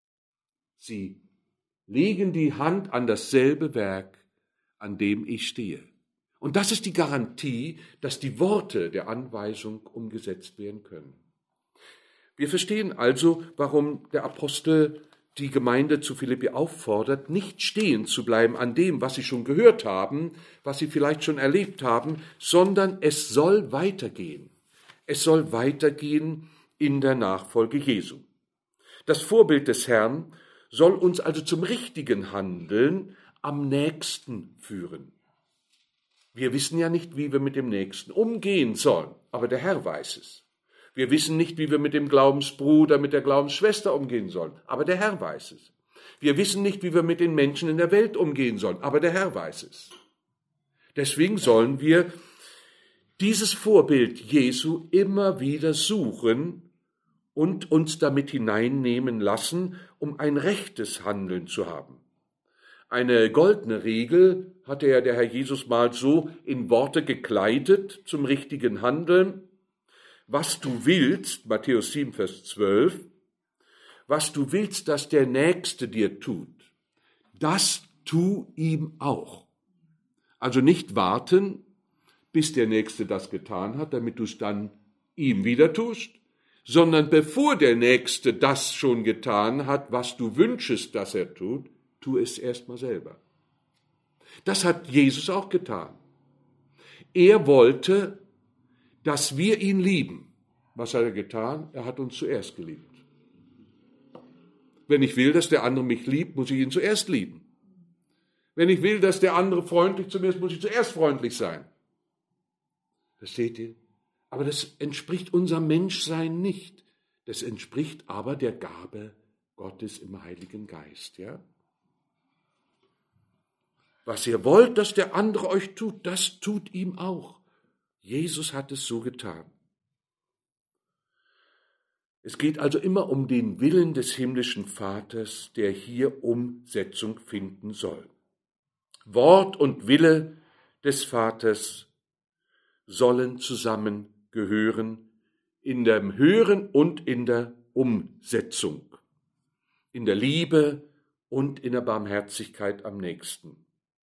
Sie legen die Hand an dasselbe Werk, an dem ich stehe. Und das ist die Garantie, dass die Worte der Anweisung umgesetzt werden können. Wir verstehen also, warum der Apostel die Gemeinde zu Philippi auffordert, nicht stehen zu bleiben an dem, was sie schon gehört haben, was sie vielleicht schon erlebt haben, sondern es soll weitergehen. Es soll weitergehen in der Nachfolge Jesu. Das Vorbild des Herrn soll uns also zum richtigen Handeln am nächsten führen. Wir wissen ja nicht, wie wir mit dem Nächsten umgehen sollen, aber der Herr weiß es. Wir wissen nicht, wie wir mit dem Glaubensbruder, mit der Glaubensschwester umgehen sollen, aber der Herr weiß es. Wir wissen nicht, wie wir mit den Menschen in der Welt umgehen sollen, aber der Herr weiß es. Deswegen sollen wir dieses Vorbild Jesu immer wieder suchen und uns damit hineinnehmen lassen, um ein rechtes Handeln zu haben. Eine goldene Regel hatte ja der Herr Jesus mal so in Worte gekleidet zum richtigen Handeln. Was du willst, Matthäus sieben, Vers zwölf, was du willst, dass der Nächste dir tut, das tu ihm auch. Also nicht warten, bis der Nächste das getan hat, damit du es dann ihm wieder tust, sondern bevor der Nächste das schon getan hat, was du wünschest, dass er tut, tu es erstmal selber. Das hat Jesus auch getan. Er wollte, dass wir ihn lieben. Was hat er getan? Er hat uns zuerst geliebt. Wenn ich will, dass der andere mich liebt, muss ich ihn zuerst lieben. Wenn ich will, dass der andere freundlich zu mir ist, muss ich zuerst freundlich sein. Versteht ihr? Aber das entspricht unserem Menschsein nicht. Das entspricht aber der Gabe Gottes im Heiligen Geist. Ja? Was ihr wollt, dass der andere euch tut, das tut ihm auch. Jesus hat es so getan. Es geht also immer um den Willen des himmlischen Vaters, der hier Umsetzung finden soll. Wort und Wille des Vaters sollen zusammengehören in dem Hören und in der Umsetzung, in der Liebe und in der Barmherzigkeit am nächsten.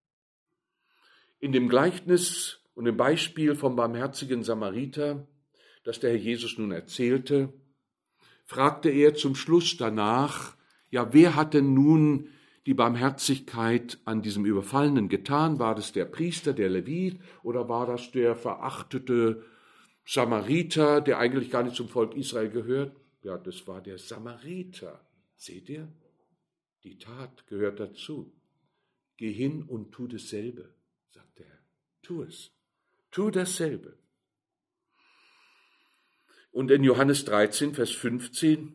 In dem Gleichnis und im Beispiel vom barmherzigen Samariter, das der Herr Jesus nun erzählte, fragte er zum Schluss danach, ja, wer hat denn nun die Barmherzigkeit an diesem Überfallenen getan? War das der Priester, der Levit, oder war das der verachtete Samariter, der eigentlich gar nicht zum Volk Israel gehört? Ja, das war der Samariter. Seht ihr? Die Tat gehört dazu. Geh hin und tu dasselbe, sagt der Herr. Tu es. Tu dasselbe. Und in Johannes dreizehn, Vers fünfzehn,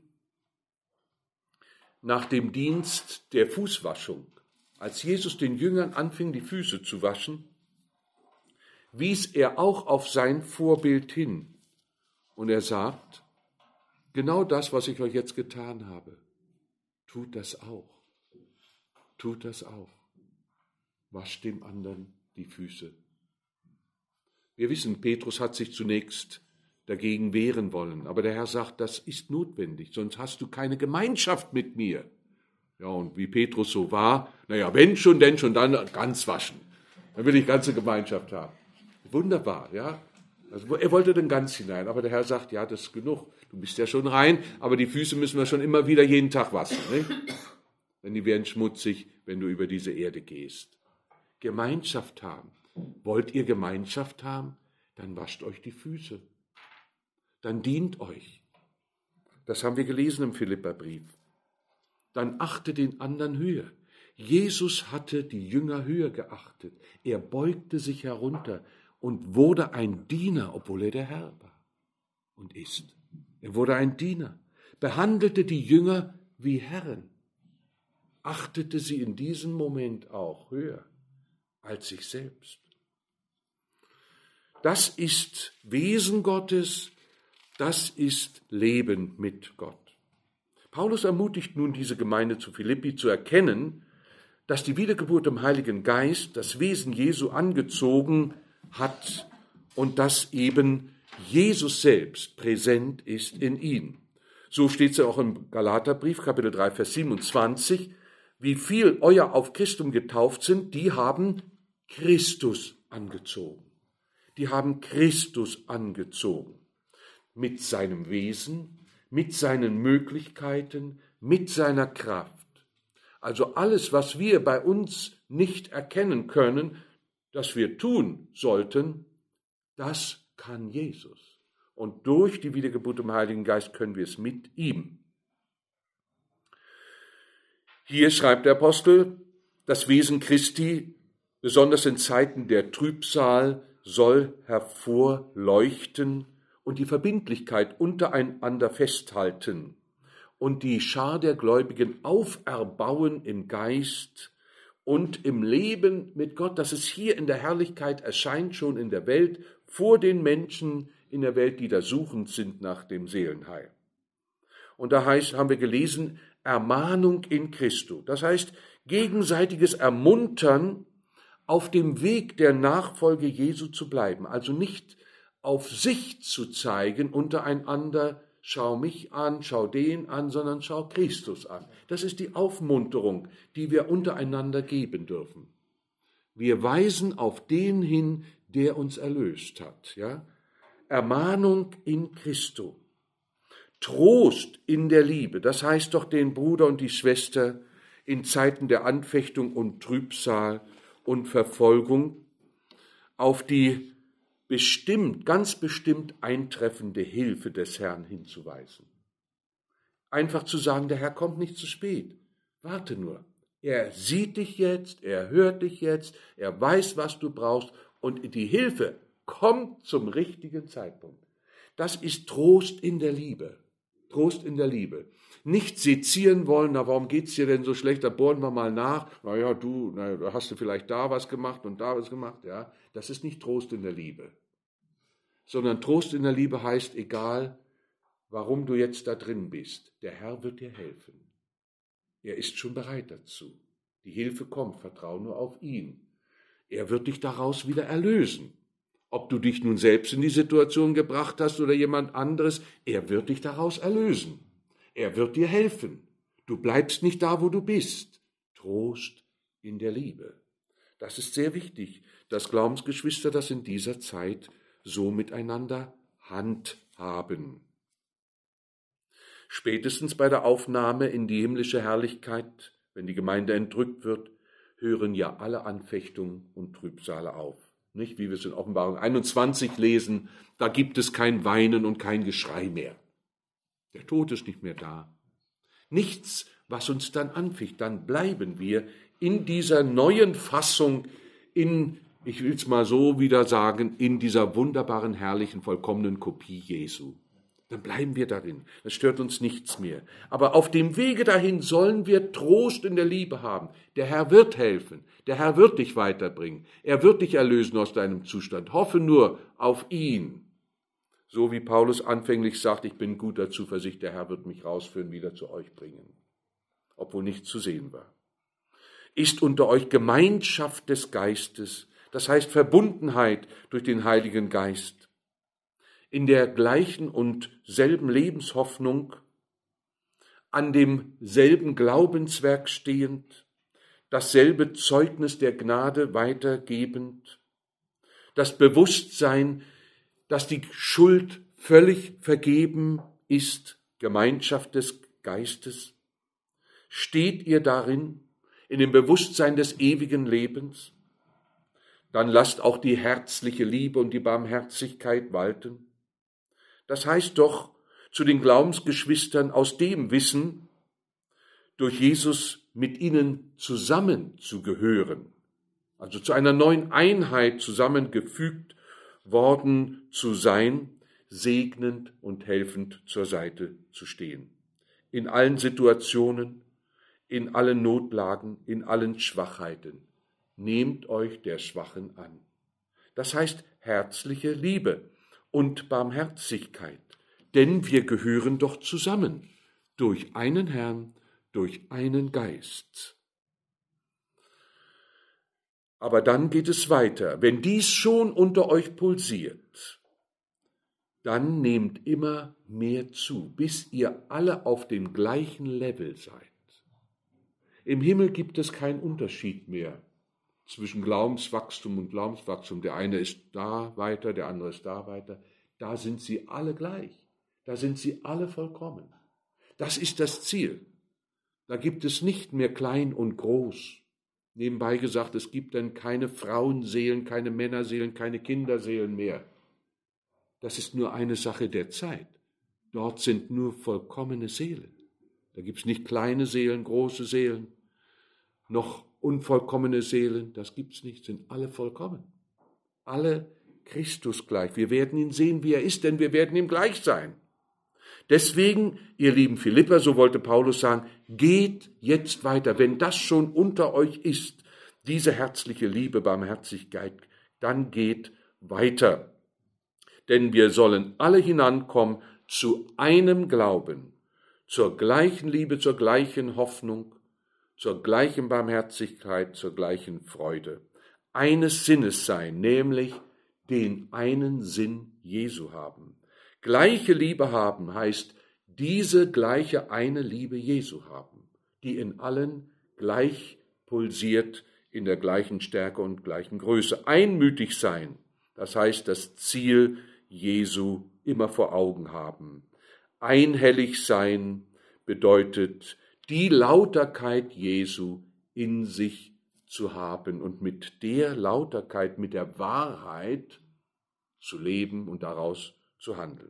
nach dem Dienst der Fußwaschung, als Jesus den Jüngern anfing, die Füße zu waschen, wies er auch auf sein Vorbild hin. Und er sagt, genau das, was ich euch jetzt getan habe, tut das auch. Tut das auch. Wascht dem anderen die Füße. Wir wissen, Petrus hat sich zunächst dagegen wehren wollen. Aber der Herr sagt, das ist notwendig, sonst hast du keine Gemeinschaft mit mir. Ja, und wie Petrus so war, naja, wenn schon, denn schon, dann ganz waschen. Dann will ich ganze Gemeinschaft haben. Wunderbar, ja. Also er wollte dann ganz hinein, aber der Herr sagt, ja, das ist genug. Du bist ja schon rein, aber die Füße müssen wir schon immer wieder jeden Tag waschen. Nicht? Denn die werden schmutzig, wenn du über diese Erde gehst. Gemeinschaft haben. Wollt ihr Gemeinschaft haben? Dann wascht euch die Füße. Dann dient euch. Das haben wir gelesen im Philipperbrief. Dann achtet den anderen höher. Jesus hatte die Jünger höher geachtet. Er beugte sich herunter und wurde ein Diener, obwohl er der Herr war und ist. Er wurde ein Diener, behandelte die Jünger wie Herren, achtete sie in diesem Moment auch höher als sich selbst. Das ist Wesen Gottes, das ist Leben mit Gott. Paulus ermutigt nun diese Gemeinde zu Philippi zu erkennen, dass die Wiedergeburt im Heiligen Geist das Wesen Jesu angezogen hat und dass eben Jesus selbst präsent ist in ihnen. So steht es ja auch im Galaterbrief, Kapitel drei, Vers siebenundzwanzig, wie viel euer auf Christum getauft sind, die haben Christus angezogen. Die haben Christus angezogen. Mit seinem Wesen, mit seinen Möglichkeiten, mit seiner Kraft. Also alles, was wir bei uns nicht erkennen können, das wir tun sollten, das kann Jesus. Und durch die Wiedergeburt im Heiligen Geist können wir es mit ihm. Hier schreibt der Apostel, das Wesen Christi, besonders in Zeiten der Trübsal, soll hervorleuchten und die Verbindlichkeit untereinander festhalten und die Schar der Gläubigen auferbauen im Geist und im Leben mit Gott, dass es hier in der Herrlichkeit erscheint, schon in der Welt, vor den Menschen in der Welt, die da suchend sind nach dem Seelenheil. Und da heißt, haben wir gelesen, Ermahnung in Christo. Das heißt, gegenseitiges Ermuntern, auf dem Weg der Nachfolge Jesu zu bleiben. Also nicht auf sich zu zeigen untereinander, schau mich an, schau den an, sondern schau Christus an. Das ist die Aufmunterung, die wir untereinander geben dürfen. Wir weisen auf den hin, der uns erlöst hat. Ja? Ermahnung in Christo. Trost in der Liebe, das heißt doch den Bruder und die Schwester in Zeiten der Anfechtung und Trübsal und Verfolgung auf die bestimmt, ganz bestimmt eintreffende Hilfe des Herrn hinzuweisen. Einfach zu sagen, der Herr kommt nicht zu spät. Warte nur. Er sieht dich jetzt, er hört dich jetzt, er weiß, was du brauchst und die Hilfe kommt zum richtigen Zeitpunkt. Das ist Trost in der Liebe. Trost in der Liebe. Nicht sezieren wollen, na, warum geht's dir denn so schlecht, da bohren wir mal nach. Na ja, du, na, da hast du vielleicht da was gemacht und da was gemacht. Ja, das ist nicht Trost in der Liebe. Sondern Trost in der Liebe heißt, egal, warum du jetzt da drin bist, der Herr wird dir helfen. Er ist schon bereit dazu. Die Hilfe kommt, vertrau nur auf ihn. Er wird dich daraus wieder erlösen. Ob du dich nun selbst in die Situation gebracht hast oder jemand anderes, er wird dich daraus erlösen. Er wird dir helfen. Du bleibst nicht da, wo du bist. Trost in der Liebe. Das ist sehr wichtig, dass Glaubensgeschwister das in dieser Zeit so miteinander handhaben. Spätestens bei der Aufnahme in die himmlische Herrlichkeit, wenn die Gemeinde entrückt wird, hören ja alle Anfechtungen und Trübsale auf. Nicht, wie wir es in Offenbarung einundzwanzig lesen, da gibt es kein Weinen und kein Geschrei mehr. Der Tod ist nicht mehr da. Nichts, was uns dann anficht. Dann bleiben wir in dieser neuen Fassung, in, ich will es mal so wieder sagen, in dieser wunderbaren, herrlichen, vollkommenen Kopie Jesu. Dann bleiben wir darin. Das stört uns nichts mehr. Aber auf dem Wege dahin sollen wir Trost in der Liebe haben. Der Herr wird helfen. Der Herr wird dich weiterbringen. Er wird dich erlösen aus deinem Zustand. Hoffe nur auf ihn. So wie Paulus anfänglich sagt, ich bin guter Zuversicht, der Herr wird mich rausführen, wieder zu euch bringen. Obwohl nichts zu sehen war. Ist unter euch Gemeinschaft des Geistes, das heißt Verbundenheit durch den Heiligen Geist. In der gleichen und selben Lebenshoffnung, an demselben Glaubenswerk stehend, dasselbe Zeugnis der Gnade weitergebend, das Bewusstsein, dass die Schuld völlig vergeben ist, Gemeinschaft des Geistes. Steht ihr darin, in dem Bewusstsein des ewigen Lebens? Dann lasst auch die herzliche Liebe und die Barmherzigkeit walten. Das heißt doch, zu den Glaubensgeschwistern aus dem Wissen, durch Jesus mit ihnen zusammenzugehören, also zu einer neuen Einheit zusammengefügt worden zu sein, segnend und helfend zur Seite zu stehen. In allen Situationen, in allen Notlagen, in allen Schwachheiten. Nehmt euch der Schwachen an. Das heißt herzliche Liebe und Barmherzigkeit, denn wir gehören doch zusammen, durch einen Herrn, durch einen Geist. Aber dann geht es weiter. Wenn dies schon unter euch pulsiert, dann nehmt immer mehr zu, bis ihr alle auf dem gleichen Level seid. Im Himmel gibt es keinen Unterschied mehr zwischen Glaubenswachstum und Glaubenswachstum. Der eine ist da weiter, der andere ist da weiter. Da sind sie alle gleich. Da sind sie alle vollkommen. Das ist das Ziel. Da gibt es nicht mehr klein und groß. Nebenbei gesagt, es gibt dann keine Frauenseelen, keine Männerseelen, keine Kinderseelen mehr. Das ist nur eine Sache der Zeit. Dort sind nur vollkommene Seelen. Da gibt es nicht kleine Seelen, große Seelen, noch unvollkommene Seelen. Das gibt es nicht, sind alle vollkommen. Alle Christus gleich. Wir werden ihn sehen, wie er ist, denn wir werden ihm gleich sein. Deswegen, ihr lieben Philipper, so wollte Paulus sagen, geht jetzt weiter. Wenn das schon unter euch ist, diese herzliche Liebe, Barmherzigkeit, dann geht weiter. Denn wir sollen alle hinankommen zu einem Glauben, zur gleichen Liebe, zur gleichen Hoffnung, zur gleichen Barmherzigkeit, zur gleichen Freude. Eines Sinnes sein, nämlich den einen Sinn Jesu haben. Gleiche Liebe haben heißt, diese gleiche eine Liebe Jesu haben, die in allen gleich pulsiert, in der gleichen Stärke und gleichen Größe. Einmütig sein, das heißt das Ziel Jesu immer vor Augen haben. Einhellig sein bedeutet, die Lauterkeit Jesu in sich zu haben und mit der Lauterkeit, mit der Wahrheit zu leben und daraus zu handeln.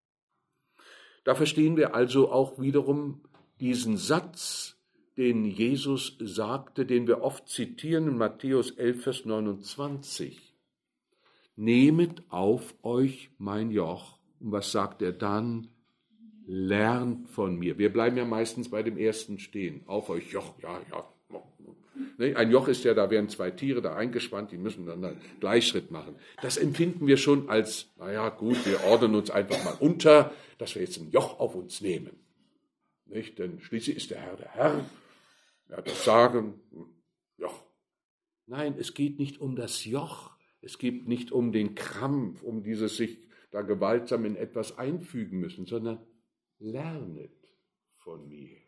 Da verstehen wir also auch wiederum diesen Satz, den Jesus sagte, den wir oft zitieren in Matthäus elf, Vers neunundzwanzig. Nehmet auf euch mein Joch. Und was sagt er dann? Lernt von mir. Wir bleiben ja meistens bei dem ersten stehen. Auf euch Joch, ja, ja. Ein Joch ist ja, da werden zwei Tiere da eingespannt, die müssen dann einen Gleichschritt machen. Das empfinden wir schon als, naja gut, wir ordnen uns einfach mal unter, dass wir jetzt ein Joch auf uns nehmen. Nicht? Denn schließlich ist der Herr der Herr. Er hat das Sagen, Joch. Nein, es geht nicht um das Joch. Es geht nicht um den Krampf, um dieses sich da gewaltsam in etwas einfügen müssen, sondern lernet von mir.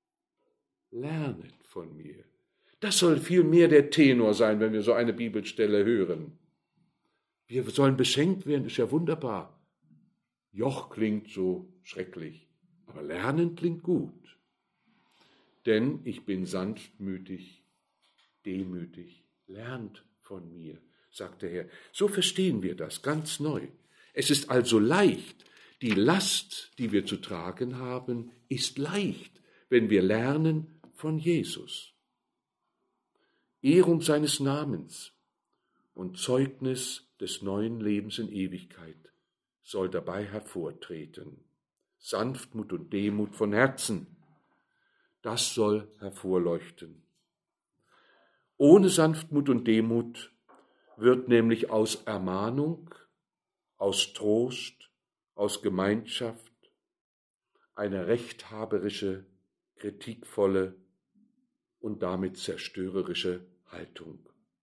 Lernet von mir. Das soll vielmehr der Tenor sein, wenn wir so eine Bibelstelle hören. Wir sollen beschenkt werden, ist ja wunderbar. Joch klingt so schrecklich, aber lernen klingt gut. Denn ich bin sanftmütig, demütig, lernt von mir, sagt der Herr. So verstehen wir das ganz neu. Es ist also leicht, die Last, die wir zu tragen haben, ist leicht, wenn wir lernen von Jesus. Ehrung seines Namens und Zeugnis des neuen Lebens in Ewigkeit soll dabei hervortreten. Sanftmut und Demut von Herzen, das soll hervorleuchten. Ohne Sanftmut und Demut wird nämlich aus Ermahnung, aus Trost, aus Gemeinschaft eine rechthaberische, kritikvolle und damit zerstörerische Haltung.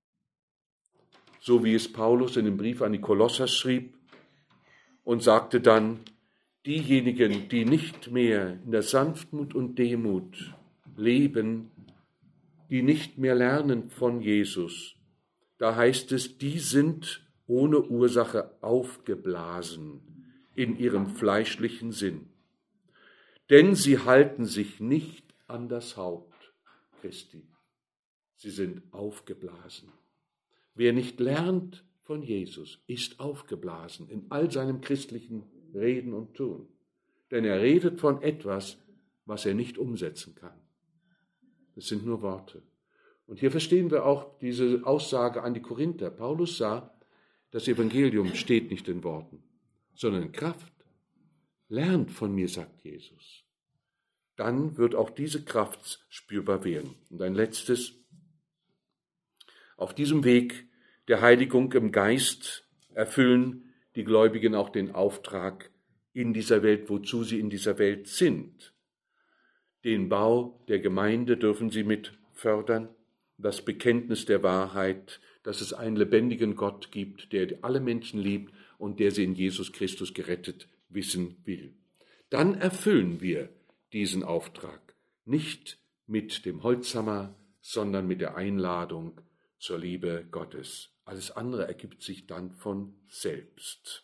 So wie es Paulus in dem Brief an die Kolosser schrieb und sagte dann, diejenigen, die nicht mehr in der Sanftmut und Demut leben, die nicht mehr lernen von Jesus, da heißt es, die sind ohne Ursache aufgeblasen in ihrem fleischlichen Sinn. Denn sie halten sich nicht an das Haupt Christi. Sie sind aufgeblasen. Wer nicht lernt von Jesus, ist aufgeblasen in all seinem christlichen Reden und Tun. Denn er redet von etwas, was er nicht umsetzen kann. Das sind nur Worte. Und hier verstehen wir auch diese Aussage an die Korinther. Paulus sah, das Evangelium steht nicht in Worten, sondern in Kraft. Lernt von mir, sagt Jesus. Dann wird auch diese Kraft spürbar werden. Und ein letztes: Auf diesem Weg der Heiligung im Geist erfüllen die Gläubigen auch den Auftrag in dieser Welt, wozu sie in dieser Welt sind. Den Bau der Gemeinde dürfen sie mit fördern, das Bekenntnis der Wahrheit, dass es einen lebendigen Gott gibt, der alle Menschen liebt und der sie in Jesus Christus gerettet wissen will. Dann erfüllen wir diesen Auftrag, nicht mit dem Holzhammer, sondern mit der Einladung zur Liebe Gottes. Alles andere ergibt sich dann von selbst.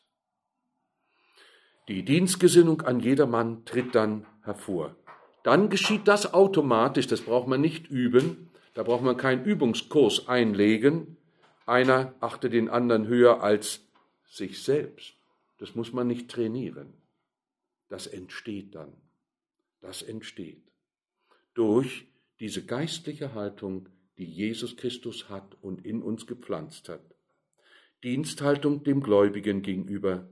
Die Dienstgesinnung an jedermann tritt dann hervor. Dann geschieht das automatisch, das braucht man nicht üben, da braucht man keinen Übungskurs einlegen. Einer achtet den anderen höher als sich selbst. Das muss man nicht trainieren. Das entsteht dann. Das entsteht durch diese geistliche Haltung, die Jesus Christus hat und in uns gepflanzt hat. Diensthaltung dem Gläubigen gegenüber,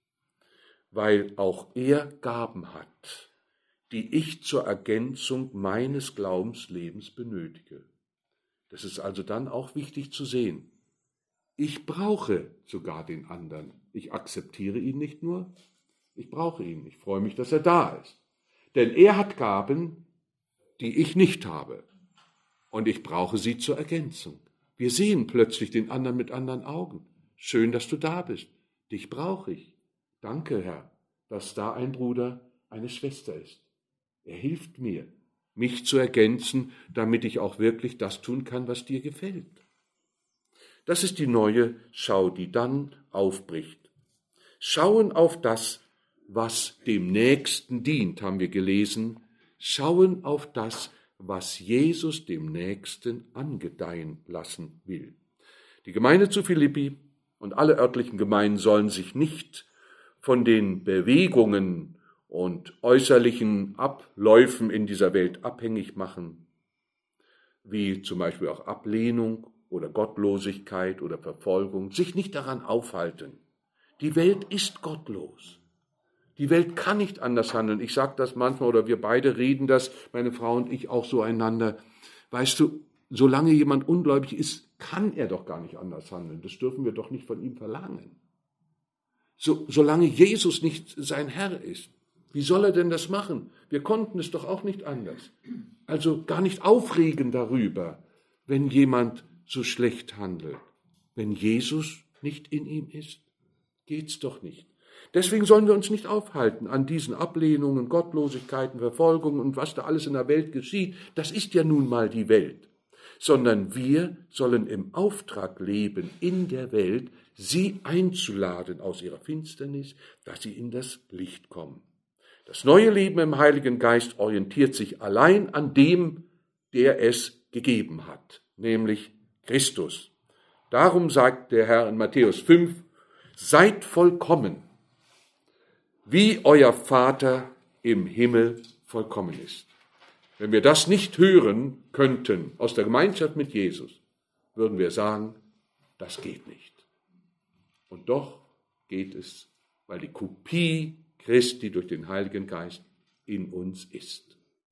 weil auch er Gaben hat, die ich zur Ergänzung meines Glaubenslebens benötige. Das ist also dann auch wichtig zu sehen. Ich brauche sogar den anderen. Ich akzeptiere ihn nicht nur, ich brauche ihn. Ich freue mich, dass er da ist. Denn er hat Gaben, die ich nicht habe. Und ich brauche sie zur Ergänzung. Wir sehen plötzlich den anderen mit anderen Augen. Schön, dass du da bist. Dich brauche ich. Danke, Herr, dass da ein Bruder, eine Schwester ist. Er hilft mir, mich zu ergänzen, damit ich auch wirklich das tun kann, was dir gefällt. Das ist die neue Schau, die dann aufbricht. Schauen auf das, was dem Nächsten dient, haben wir gelesen. Schauen auf das, was Jesus dem Nächsten angedeihen lassen will. Die Gemeinde zu Philippi und alle örtlichen Gemeinden sollen sich nicht von den Bewegungen und äußerlichen Abläufen in dieser Welt abhängig machen, wie zum Beispiel auch Ablehnung oder Gottlosigkeit oder Verfolgung, sich nicht daran aufhalten. Die Welt ist gottlos. Die Welt kann nicht anders handeln. Ich sage das manchmal, oder wir beide reden das, meine Frau und ich auch so einander. Weißt du, solange jemand ungläubig ist, kann er doch gar nicht anders handeln. Das dürfen wir doch nicht von ihm verlangen. So, solange Jesus nicht sein Herr ist, wie soll er denn das machen? Wir konnten es doch auch nicht anders. Also gar nicht aufregen darüber, wenn jemand so schlecht handelt. Wenn Jesus nicht in ihm ist, geht's doch nicht. Deswegen sollen wir uns nicht aufhalten an diesen Ablehnungen, Gottlosigkeiten, Verfolgungen und was da alles in der Welt geschieht. Das ist ja nun mal die Welt. Sondern wir sollen im Auftrag leben in der Welt, sie einzuladen aus ihrer Finsternis, dass sie in das Licht kommen. Das neue Leben im Heiligen Geist orientiert sich allein an dem, der es gegeben hat, nämlich Christus. Darum sagt der Herr in Matthäus fünf, seid vollkommen, wie euer Vater im Himmel vollkommen ist. Wenn wir das nicht hören könnten aus der Gemeinschaft mit Jesus, würden wir sagen, das geht nicht. Und doch geht es, weil die Kopie Christi durch den Heiligen Geist in uns ist.